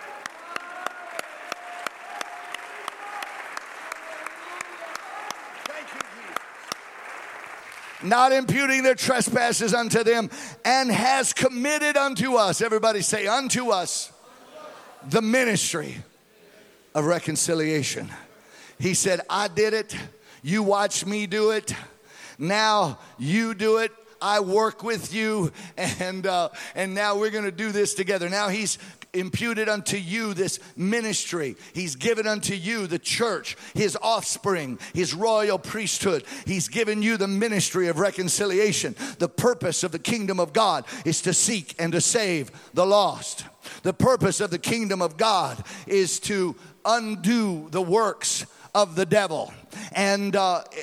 S1: Not imputing their trespasses unto them, and has committed unto us. Everybody say, unto us, the ministry of reconciliation. He said, I did it. You watched me do it. Now you do it. I work with you, and now we're going to do this together. Now he's imputed unto you this ministry. He's given unto you the church, his offspring, his royal priesthood. He's given you the ministry of reconciliation. The purpose of the kingdom of God is to seek and to save the lost. The purpose of the kingdom of God is to undo the works of the devil. And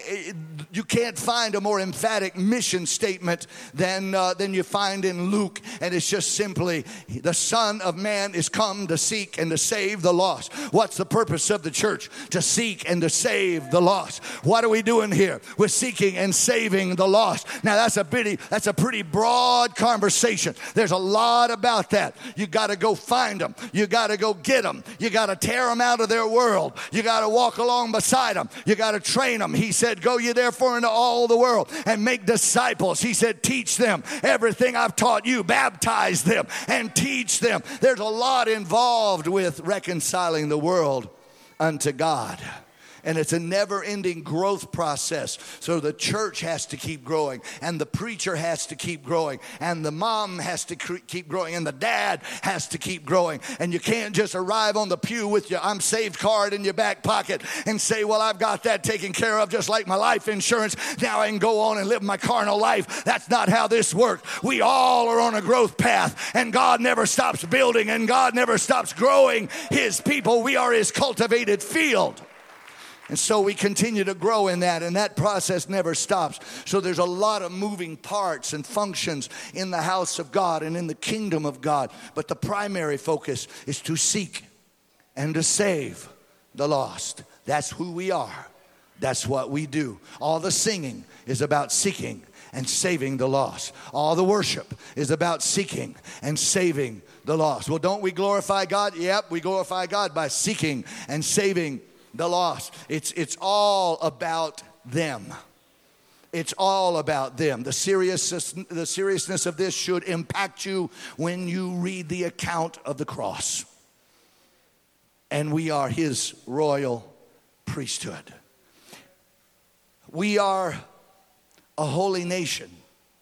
S1: you can't find a more emphatic mission statement than you find in Luke. And it's just simply, the Son of Man is come to seek and to save the lost. What's the purpose of the church? To seek and to save the lost. What are we doing here? We're seeking and saving the lost. Now that's a pretty broad conversation. There's a lot about that. You got to go find them. You got to go get them. You got to tear them out of their world. You got to walk along beside them. You got to train them. He said, go ye therefore into all the world and make disciples. He said, teach them everything I've taught you. Baptize them and teach them. There's a lot involved with reconciling the world unto God. And it's a never-ending growth process. So the church has to keep growing, and the preacher has to keep growing, and the mom has to keep growing, and the dad has to keep growing. And you can't just arrive on the pew with your I'm saved card in your back pocket and say, well, I've got that taken care of just like my life insurance. Now I can go on and live my carnal life. That's not how this works. We all are on a growth path, and God never stops building, and God never stops growing his people. We are his cultivated field. And so we continue to grow in that, and that process never stops. So there's a lot of moving parts and functions in the house of God and in the kingdom of God. But the primary focus is to seek and to save the lost. That's who we are. That's what we do. All the singing is about seeking and saving the lost. All the worship is about seeking and saving the lost. Well, don't we glorify God? Yep, we glorify God by seeking and saving the lost. It's all about them. It's all about them. The seriousness of this should impact you when you read the account of the cross. And we are his royal priesthood. We are a holy nation.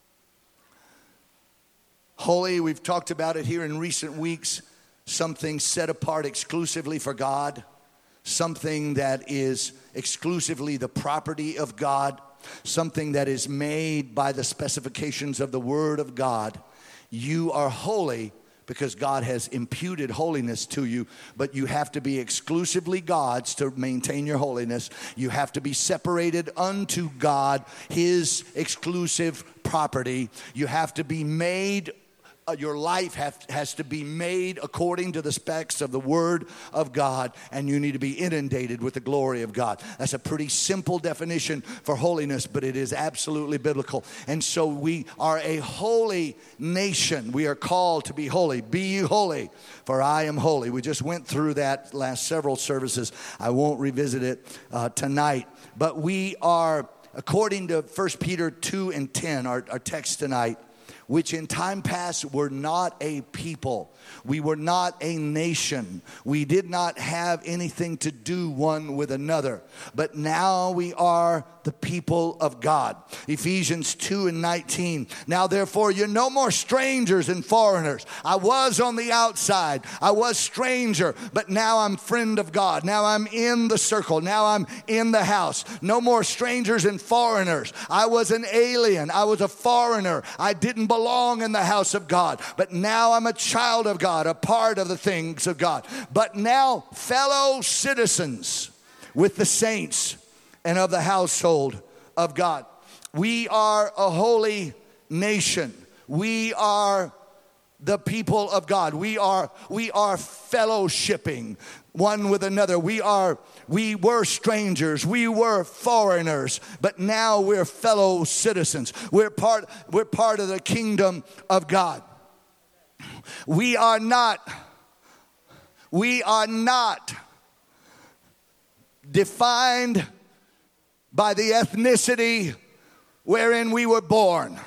S1: Holy, we've talked about it here in recent weeks. Something set apart exclusively for God. Something that is exclusively the property of God. Something that is made by the specifications of the Word of God. You are holy because God has imputed holiness to you, but you have to be exclusively God's to maintain your holiness. You have to be separated unto God, his exclusive property. You have to be made your life has to be made according to the specs of the Word of God, and you need to be inundated with the glory of God. That's a pretty simple definition for holiness, but it is absolutely biblical. And so we are a holy nation. We are called to be holy. Be ye holy, for I am holy. We just went through that last several services. I won't revisit it tonight. But we are, according to 1 Peter 2 and 10, our text tonight, which in time past were not a people. We were not a nation. We did not have anything to do one with another. But now we are the people of God. Ephesians 2:19. Now therefore you're no more strangers and foreigners. I was on the outside. I was stranger, but now I'm friend of God. Now I'm in the circle. Now I'm in the house. No more strangers and foreigners. I was an alien. I was a foreigner. I didn't belong in the house of God. But now I'm a child of God, a part of the things of God. But now fellow citizens with the saints and of the household of God. We are a holy nation. We are the people of God. We are fellowshipping one with another. We were strangers. We were foreigners, but now we're fellow citizens. We're part of the kingdom of God. We are not defined by the ethnicity wherein we were born.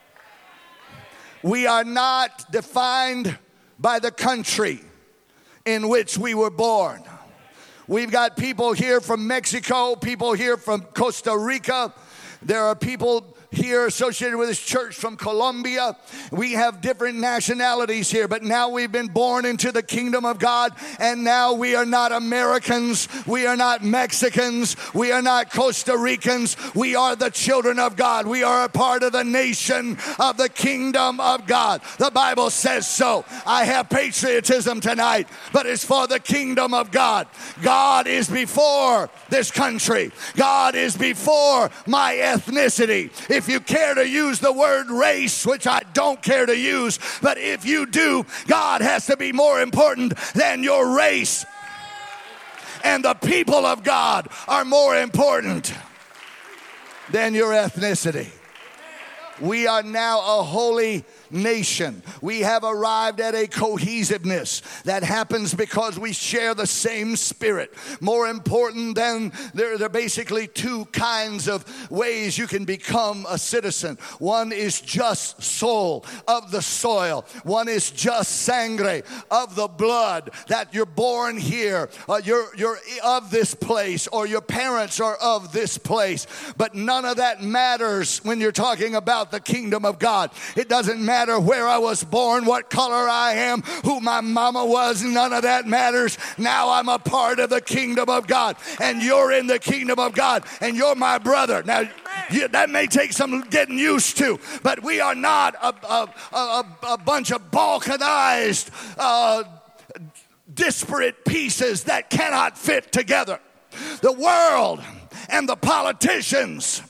S1: We are not defined by the country in which we were born. We've got people here from Mexico, people here from Costa Rica. There are people here associated with this church from Colombia. We have different nationalities here, but now we've been born into the kingdom of God, and now we are not Americans, we are not Mexicans, we are not Costa Ricans, we are the children of God. We are a part of the nation of the kingdom of God. The Bible says so. I have patriotism tonight, but it's for the kingdom of God. God is before this country. God is before my ethnicity. If you care to use the word race, which I don't care to use, but if you do, God has to be more important than your race. And the people of God are more important than your ethnicity. We are now a holy nation. We have arrived at a cohesiveness that happens because we share the same spirit. More important than there are basically two kinds of ways you can become a citizen. One is just soul, of the soil. One is just sangre, of the blood, that you're born here. You're of this place, or your parents are of this place. But none of that matters when you're talking about the kingdom of God. It doesn't matter where I was born, what color I am, who my mama was. None of that matters. Now I'm a part of the kingdom of God, and you're in the kingdom of God, and you're my brother. Now that may take some getting used to, but we are not a bunch of balkanized disparate pieces that cannot fit together. The world and the politicians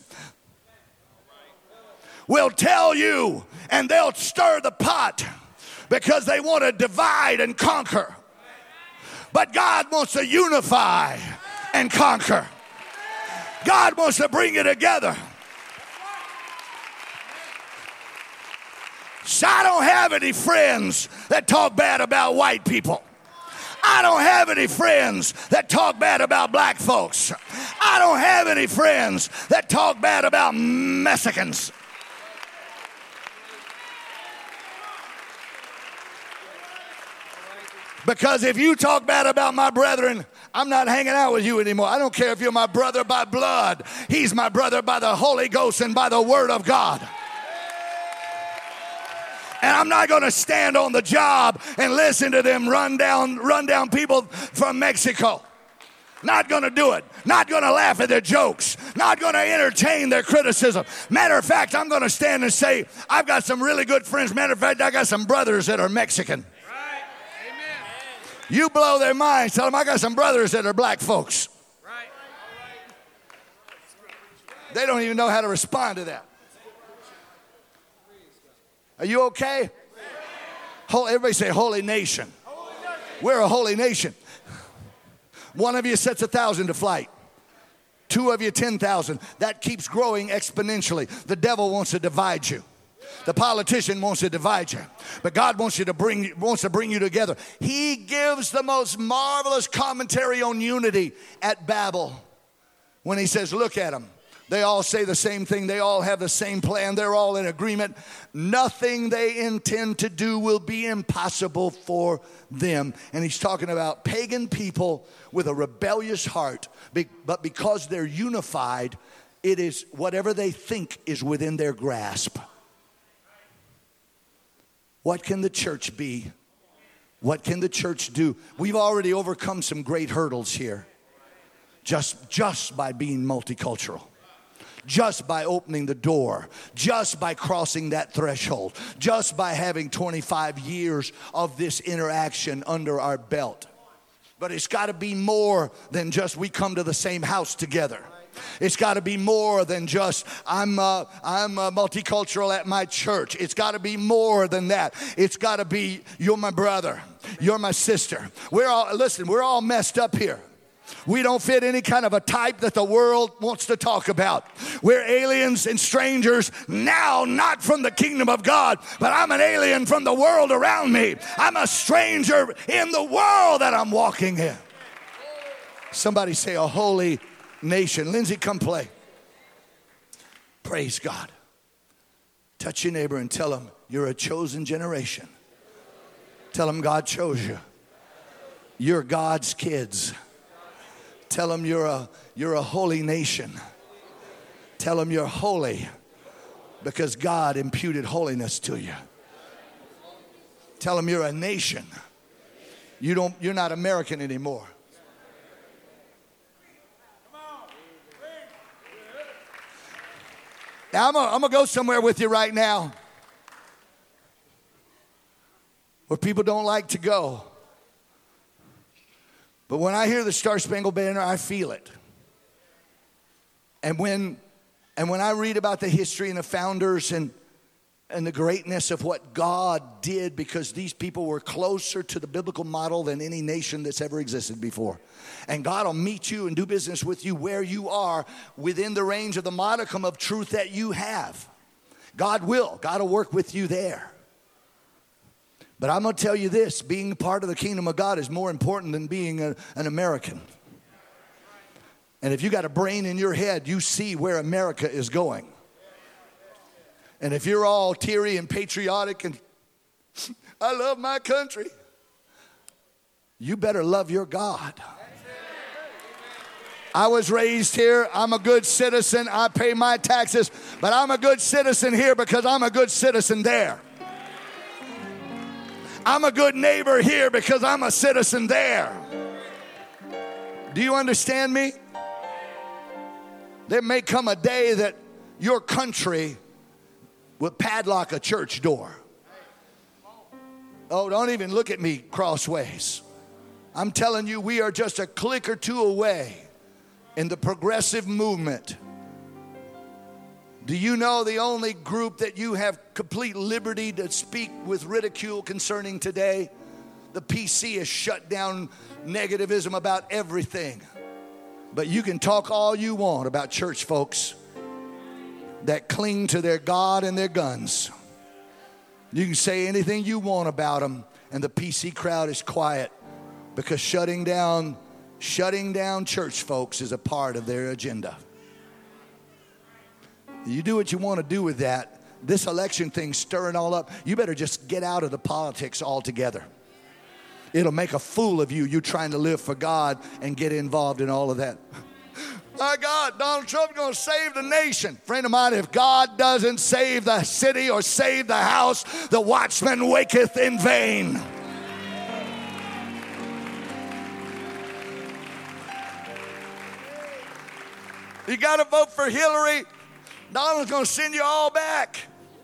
S1: will tell you, and they'll stir the pot because they want to divide and conquer. But God wants to unify and conquer. God wants to bring you together. So I don't have any friends that talk bad about white people. I don't have any friends that talk bad about black folks. I don't have any friends that talk bad about Mexicans. Because if you talk bad about my brethren, I'm not hanging out with you anymore. I don't care if you're my brother by blood. He's my brother by the Holy Ghost and by the Word of God. And I'm not going to stand on the job and listen to them run down people from Mexico. Not going to do it. Not going to laugh at their jokes. Not going to entertain their criticism. Matter of fact, I'm going to stand and say, I've got some really good friends. Matter of fact, I got some brothers that are Mexican. You blow their minds. Tell them, I got some brothers that are black folks. They don't even know how to respond to that. Are you okay? Everybody say holy nation. We're a holy nation. One of you sets 1,000 to flight. Two of you 10,000. That keeps growing exponentially. The devil wants to divide you. The politician wants to divide you, but God wants to bring you together. He gives the most marvelous commentary on unity at Babel when he says, look at them. They all say the same thing. They all have the same plan. They're all in agreement. Nothing they intend to do will be impossible for them. And he's talking about pagan people with a rebellious heart, but because they're unified, It is whatever they think is within their grasp. What can the church be? What can the church do? We've already overcome some great hurdles here. Just by being multicultural. Just by opening the door. Just by crossing that threshold. Just by having 25 years of this interaction under our belt. But it's got to be more than just we come to the same house together. It's got to be more than just I'm multicultural at my church. It's got to be more than that. It's got to be you're my brother, you're my sister. We're all messed up here. We don't fit any kind of a type that the world wants to talk about. We're aliens and strangers now, not from the kingdom of God, but I'm an alien from the world around me. I'm a stranger in the world that I'm walking in. Somebody say a holy nation. Lindsay, come play. Praise God. Touch your neighbor and tell him you're a chosen generation. Tell him God chose you. You're God's kids. Tell him you're a holy nation. Tell him you're holy because God imputed holiness to you. Tell him you're a nation. You're not American anymore. Now, I'm going to go somewhere with you right now where people don't like to go. But when I hear the Star Spangled Banner, I feel it. And when I read about the history and the founders and the greatness of what God did, because these people were closer to the biblical model than any nation that's ever existed before. And God will meet you and do business with you where you are within the range of the modicum of truth that you have. God will work with you there. But I'm going to tell you this, being part of the kingdom of God is more important than being an American. And if you got a brain in your head, you see where America is going. And if you're all teary and patriotic and I love my country, you better love your God. I was raised here. I'm a good citizen. I pay my taxes. But I'm a good citizen here because I'm a good citizen there. I'm a good neighbor here because I'm a citizen there. Do you understand me? There may come a day that your country will padlock a church door. Oh, don't even look at me crossways. I'm telling you, we are just a click or two away in the progressive movement. Do you know the only group that you have complete liberty to speak with ridicule concerning today? The PC has shut down negativism about everything. But you can talk all you want about church folks that cling to their God and their guns. You can say anything you want about them, and the PC crowd is quiet because shutting down church folks is a part of their agenda. You do what you want to do with that. This election thing stirring all up. You better just get out of the politics altogether. It'll make a fool of you. You trying to live for God and get involved in all of that. My God, Donald Trump's going to save the nation. Friend of mine, if God doesn't save the city or save the house, the watchman waketh in vain. You got to vote for Hillary. Donald's going to send you all back.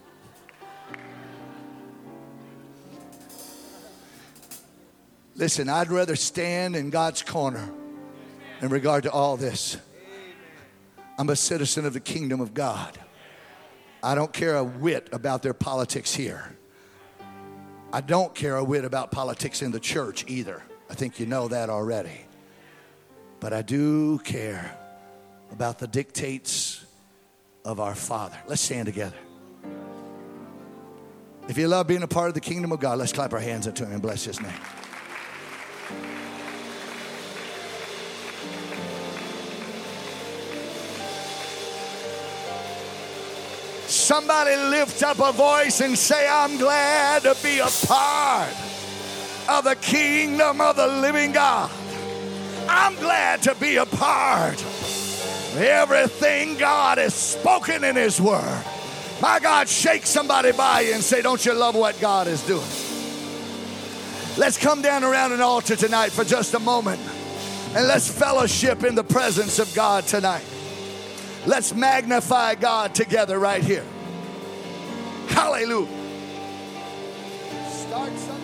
S1: Listen, I'd rather stand in God's corner in regard to all this. I'm a citizen of the kingdom of God. I don't care a whit about their politics here. I don't care a whit about politics in the church either. I think you know that already. But I do care about the dictates of our Father. Let's stand together. If you love being a part of the kingdom of God, let's clap our hands up to Him and bless His name. Somebody lift up a voice and say, I'm glad to be a part of the kingdom of the living God. I'm glad to be a part. Everything God has spoken in His Word. My God, shake somebody by you and say, don't you love what God is doing? Let's come down around an altar tonight for just a moment. And let's fellowship in the presence of God tonight. Let's magnify God together right here. Hallelujah. Start something.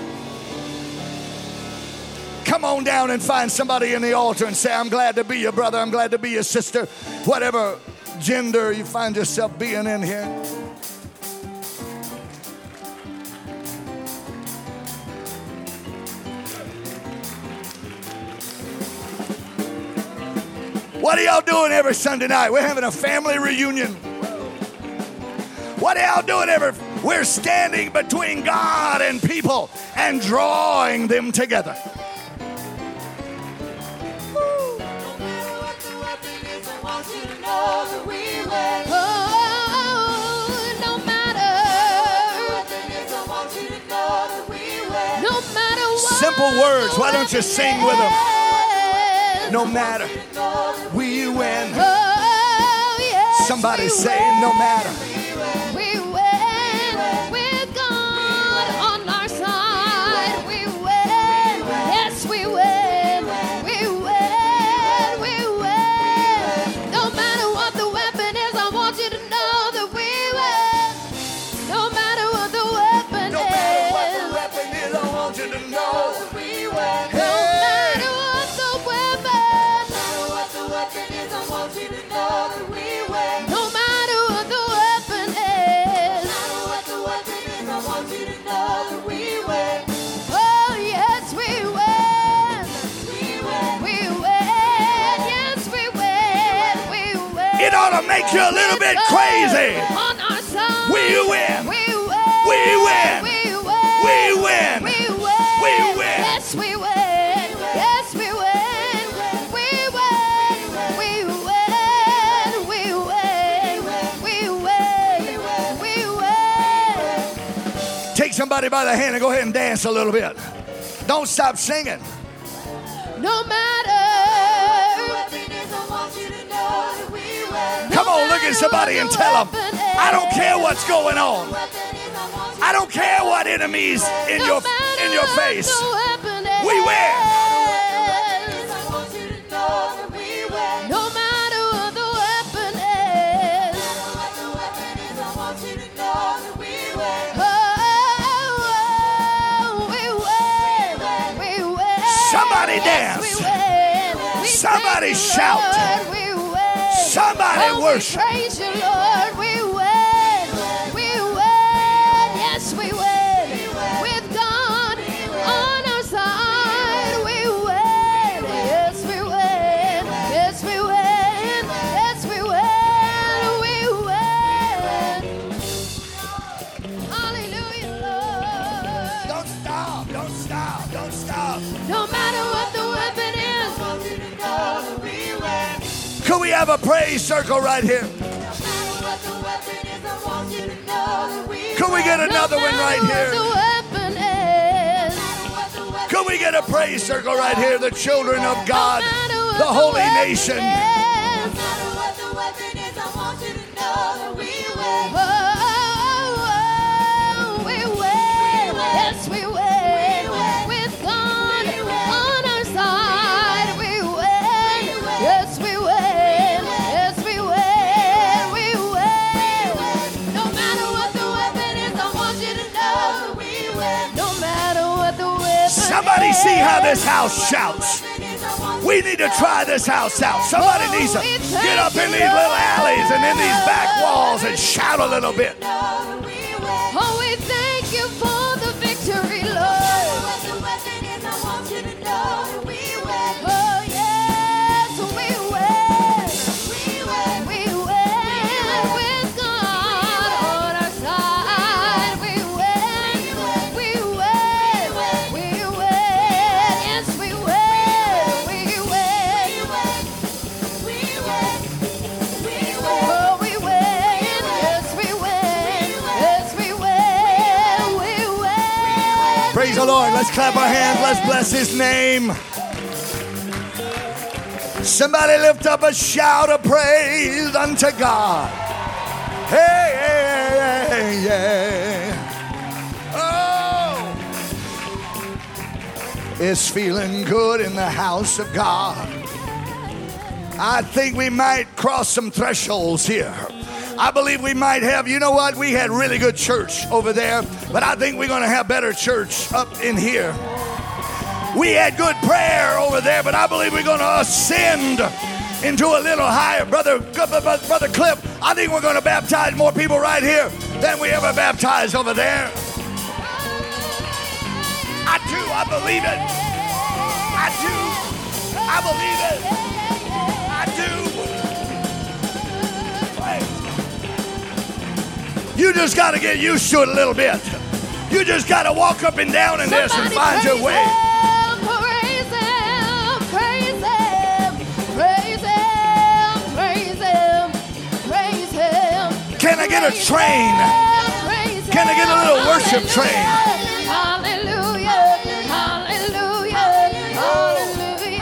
S1: Come on down and find somebody in the altar and say, I'm glad to be your brother. I'm glad to be your sister. Whatever gender you find yourself being in here. What are y'all doing every Sunday night? We're having a family reunion. What are y'all doing We're standing between God and people and drawing them together. Simple words. Why don't you sing with them? No matter, we win. Somebody say, no matter.
S2: We win with God on our side. We win. Yes, we win. We win. We win. No matter what the weapon is, I want you to know that we win. No matter what the weapon is.
S1: No matter what the weapon is, I want you to know that we win.
S2: No matter what the weapon. No matter what the weapon is, I want you to know that we win. No matter what the weapon is. No matter what the weapon is, I want you to know that we win. Oh yes, we win. We win. We win. Yes, we win. We win.
S1: It ought to make you a little bit crazy.
S2: On our side.
S1: We win.
S2: We win.
S1: We win.
S2: We win.
S1: We win.
S2: We win.
S1: We win.
S2: Yes, we win. Yes, we win. We win. We win. We win. We win. We win.
S1: Take somebody by the hand and go ahead and dance a little bit. Don't stop singing.
S2: No matter.
S1: Come on, look at somebody and tell them, I don't care what's going on. I don't care what enemies in your face. We win.
S2: No matter what the weapon is. Oh, we win. We win.
S1: Somebody dance.
S2: We win. We
S1: Somebody
S2: praise you,
S1: shout.
S2: Lord. We win.
S1: Somebody
S2: Oh,
S1: worship.
S2: We praise you, Lord. We win. We win. Yes, we win. With God on our side, we win. Yes, we win. Yes, we win. Yes, we win. We win. Hallelujah, Lord.
S1: Don't stop. Don't stop. Don't stop.
S2: No matter what the weapon is.
S1: Could we have a praise circle right here? Could we get another one right here? Could we get a praise circle right here? The children of God, the holy nation.
S2: Yes, we win. With God on our side, we win. Yes, we win. Yes, we win. We win. No matter what the weapon is, I want you to know we win. No matter what the weapon
S1: Somebody see how this house shouts. We need to try this house out. Somebody needs to get up in these little alleys and in these back walls and shout a little bit.
S2: Oh, we thank you for the victory, Lord. Oh, yes, we win. We win with God on our side. We win. We win. We win. Yes, we win. We win. Oh, we win. Yes, we win. Yes, we win. We win.
S1: Praise the Lord. Let's clap our hands. Let's bless His name. Somebody lift up a shout of praise unto God. Hey, hey, hey, hey. Oh, it's feeling good in the house of God. I think we might cross some thresholds here. I believe we might have, you know what? We had really good church over there, but I think we're going to have better church up in here. We had good prayer over there, but I believe we're going to ascend into a little higher. Brother Cliff, I think we're going to baptize more people right here than we ever baptized over there. I do. I believe it. I do. I believe it. I do. You just got to get used to it a little bit. You just got to walk up and down in this and find your way.
S2: Praise him, praise him, praise him, praise him, praise him.
S1: Can I get a train? Can I get a little worship train?
S2: Hallelujah, hallelujah, hallelujah,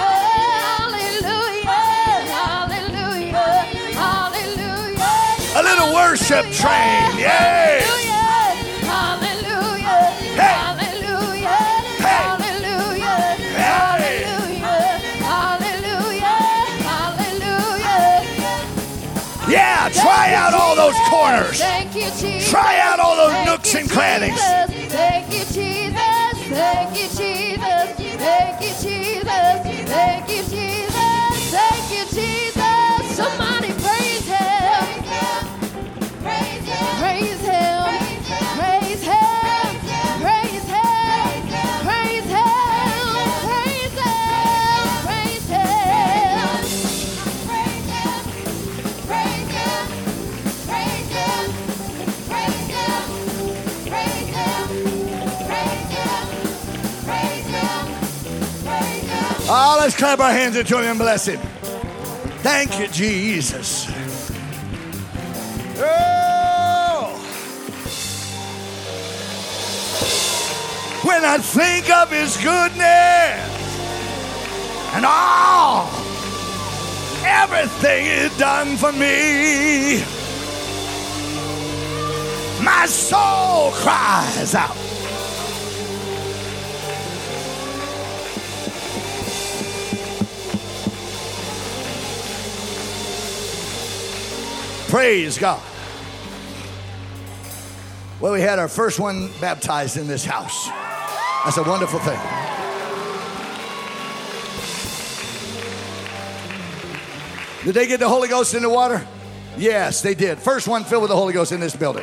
S2: hallelujah, hallelujah, hallelujah.
S1: A little worship train, yay! Yeah, try out all those corners.
S2: Thank you, Jesus.
S1: Try out all those nooks and crannies.
S2: Thank you, Jesus. Thank you, Jesus. Thank you, Jesus. Thank you, Jesus. Thank you, Jesus. Somebody praise him. Praise him. Praise him. Praise him. Praise him. Praise him. Praise him. Praise him. Praise him. Praise him. Praise him. Praise him. Praise him. Praise him. Praise him. Praise him.
S1: Oh, let's clap our hands into him and bless him. Thank you, Jesus. Oh. When I think of his goodness and all, everything is done for me, my soul cries out. Praise God. Well, we had our first one baptized in this house. That's a wonderful thing. Did they get the Holy Ghost in the water? Yes, they did. First one filled with the Holy Ghost in this building.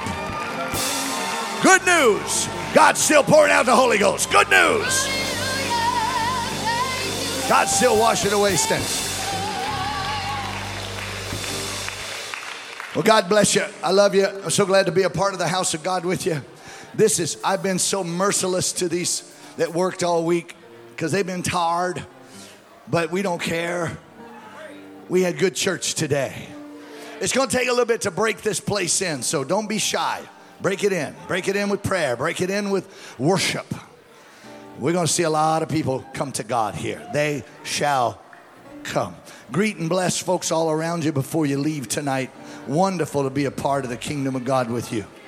S1: Good news. God's still pouring out the Holy Ghost. Good news. God's still washing away sins. Well, God bless you. I love you. I'm so glad to be a part of the house of God with you. I've been so merciless to these that worked all week because they've been tired, but we don't care. We had good church today. It's going to take a little bit to break this place in, so don't be shy. Break it in. Break it in with prayer. Break it in with worship. We're going to see a lot of people come to God here. They shall come. Greet and bless folks all around you before you leave tonight. Wonderful to be a part of the kingdom of God with you.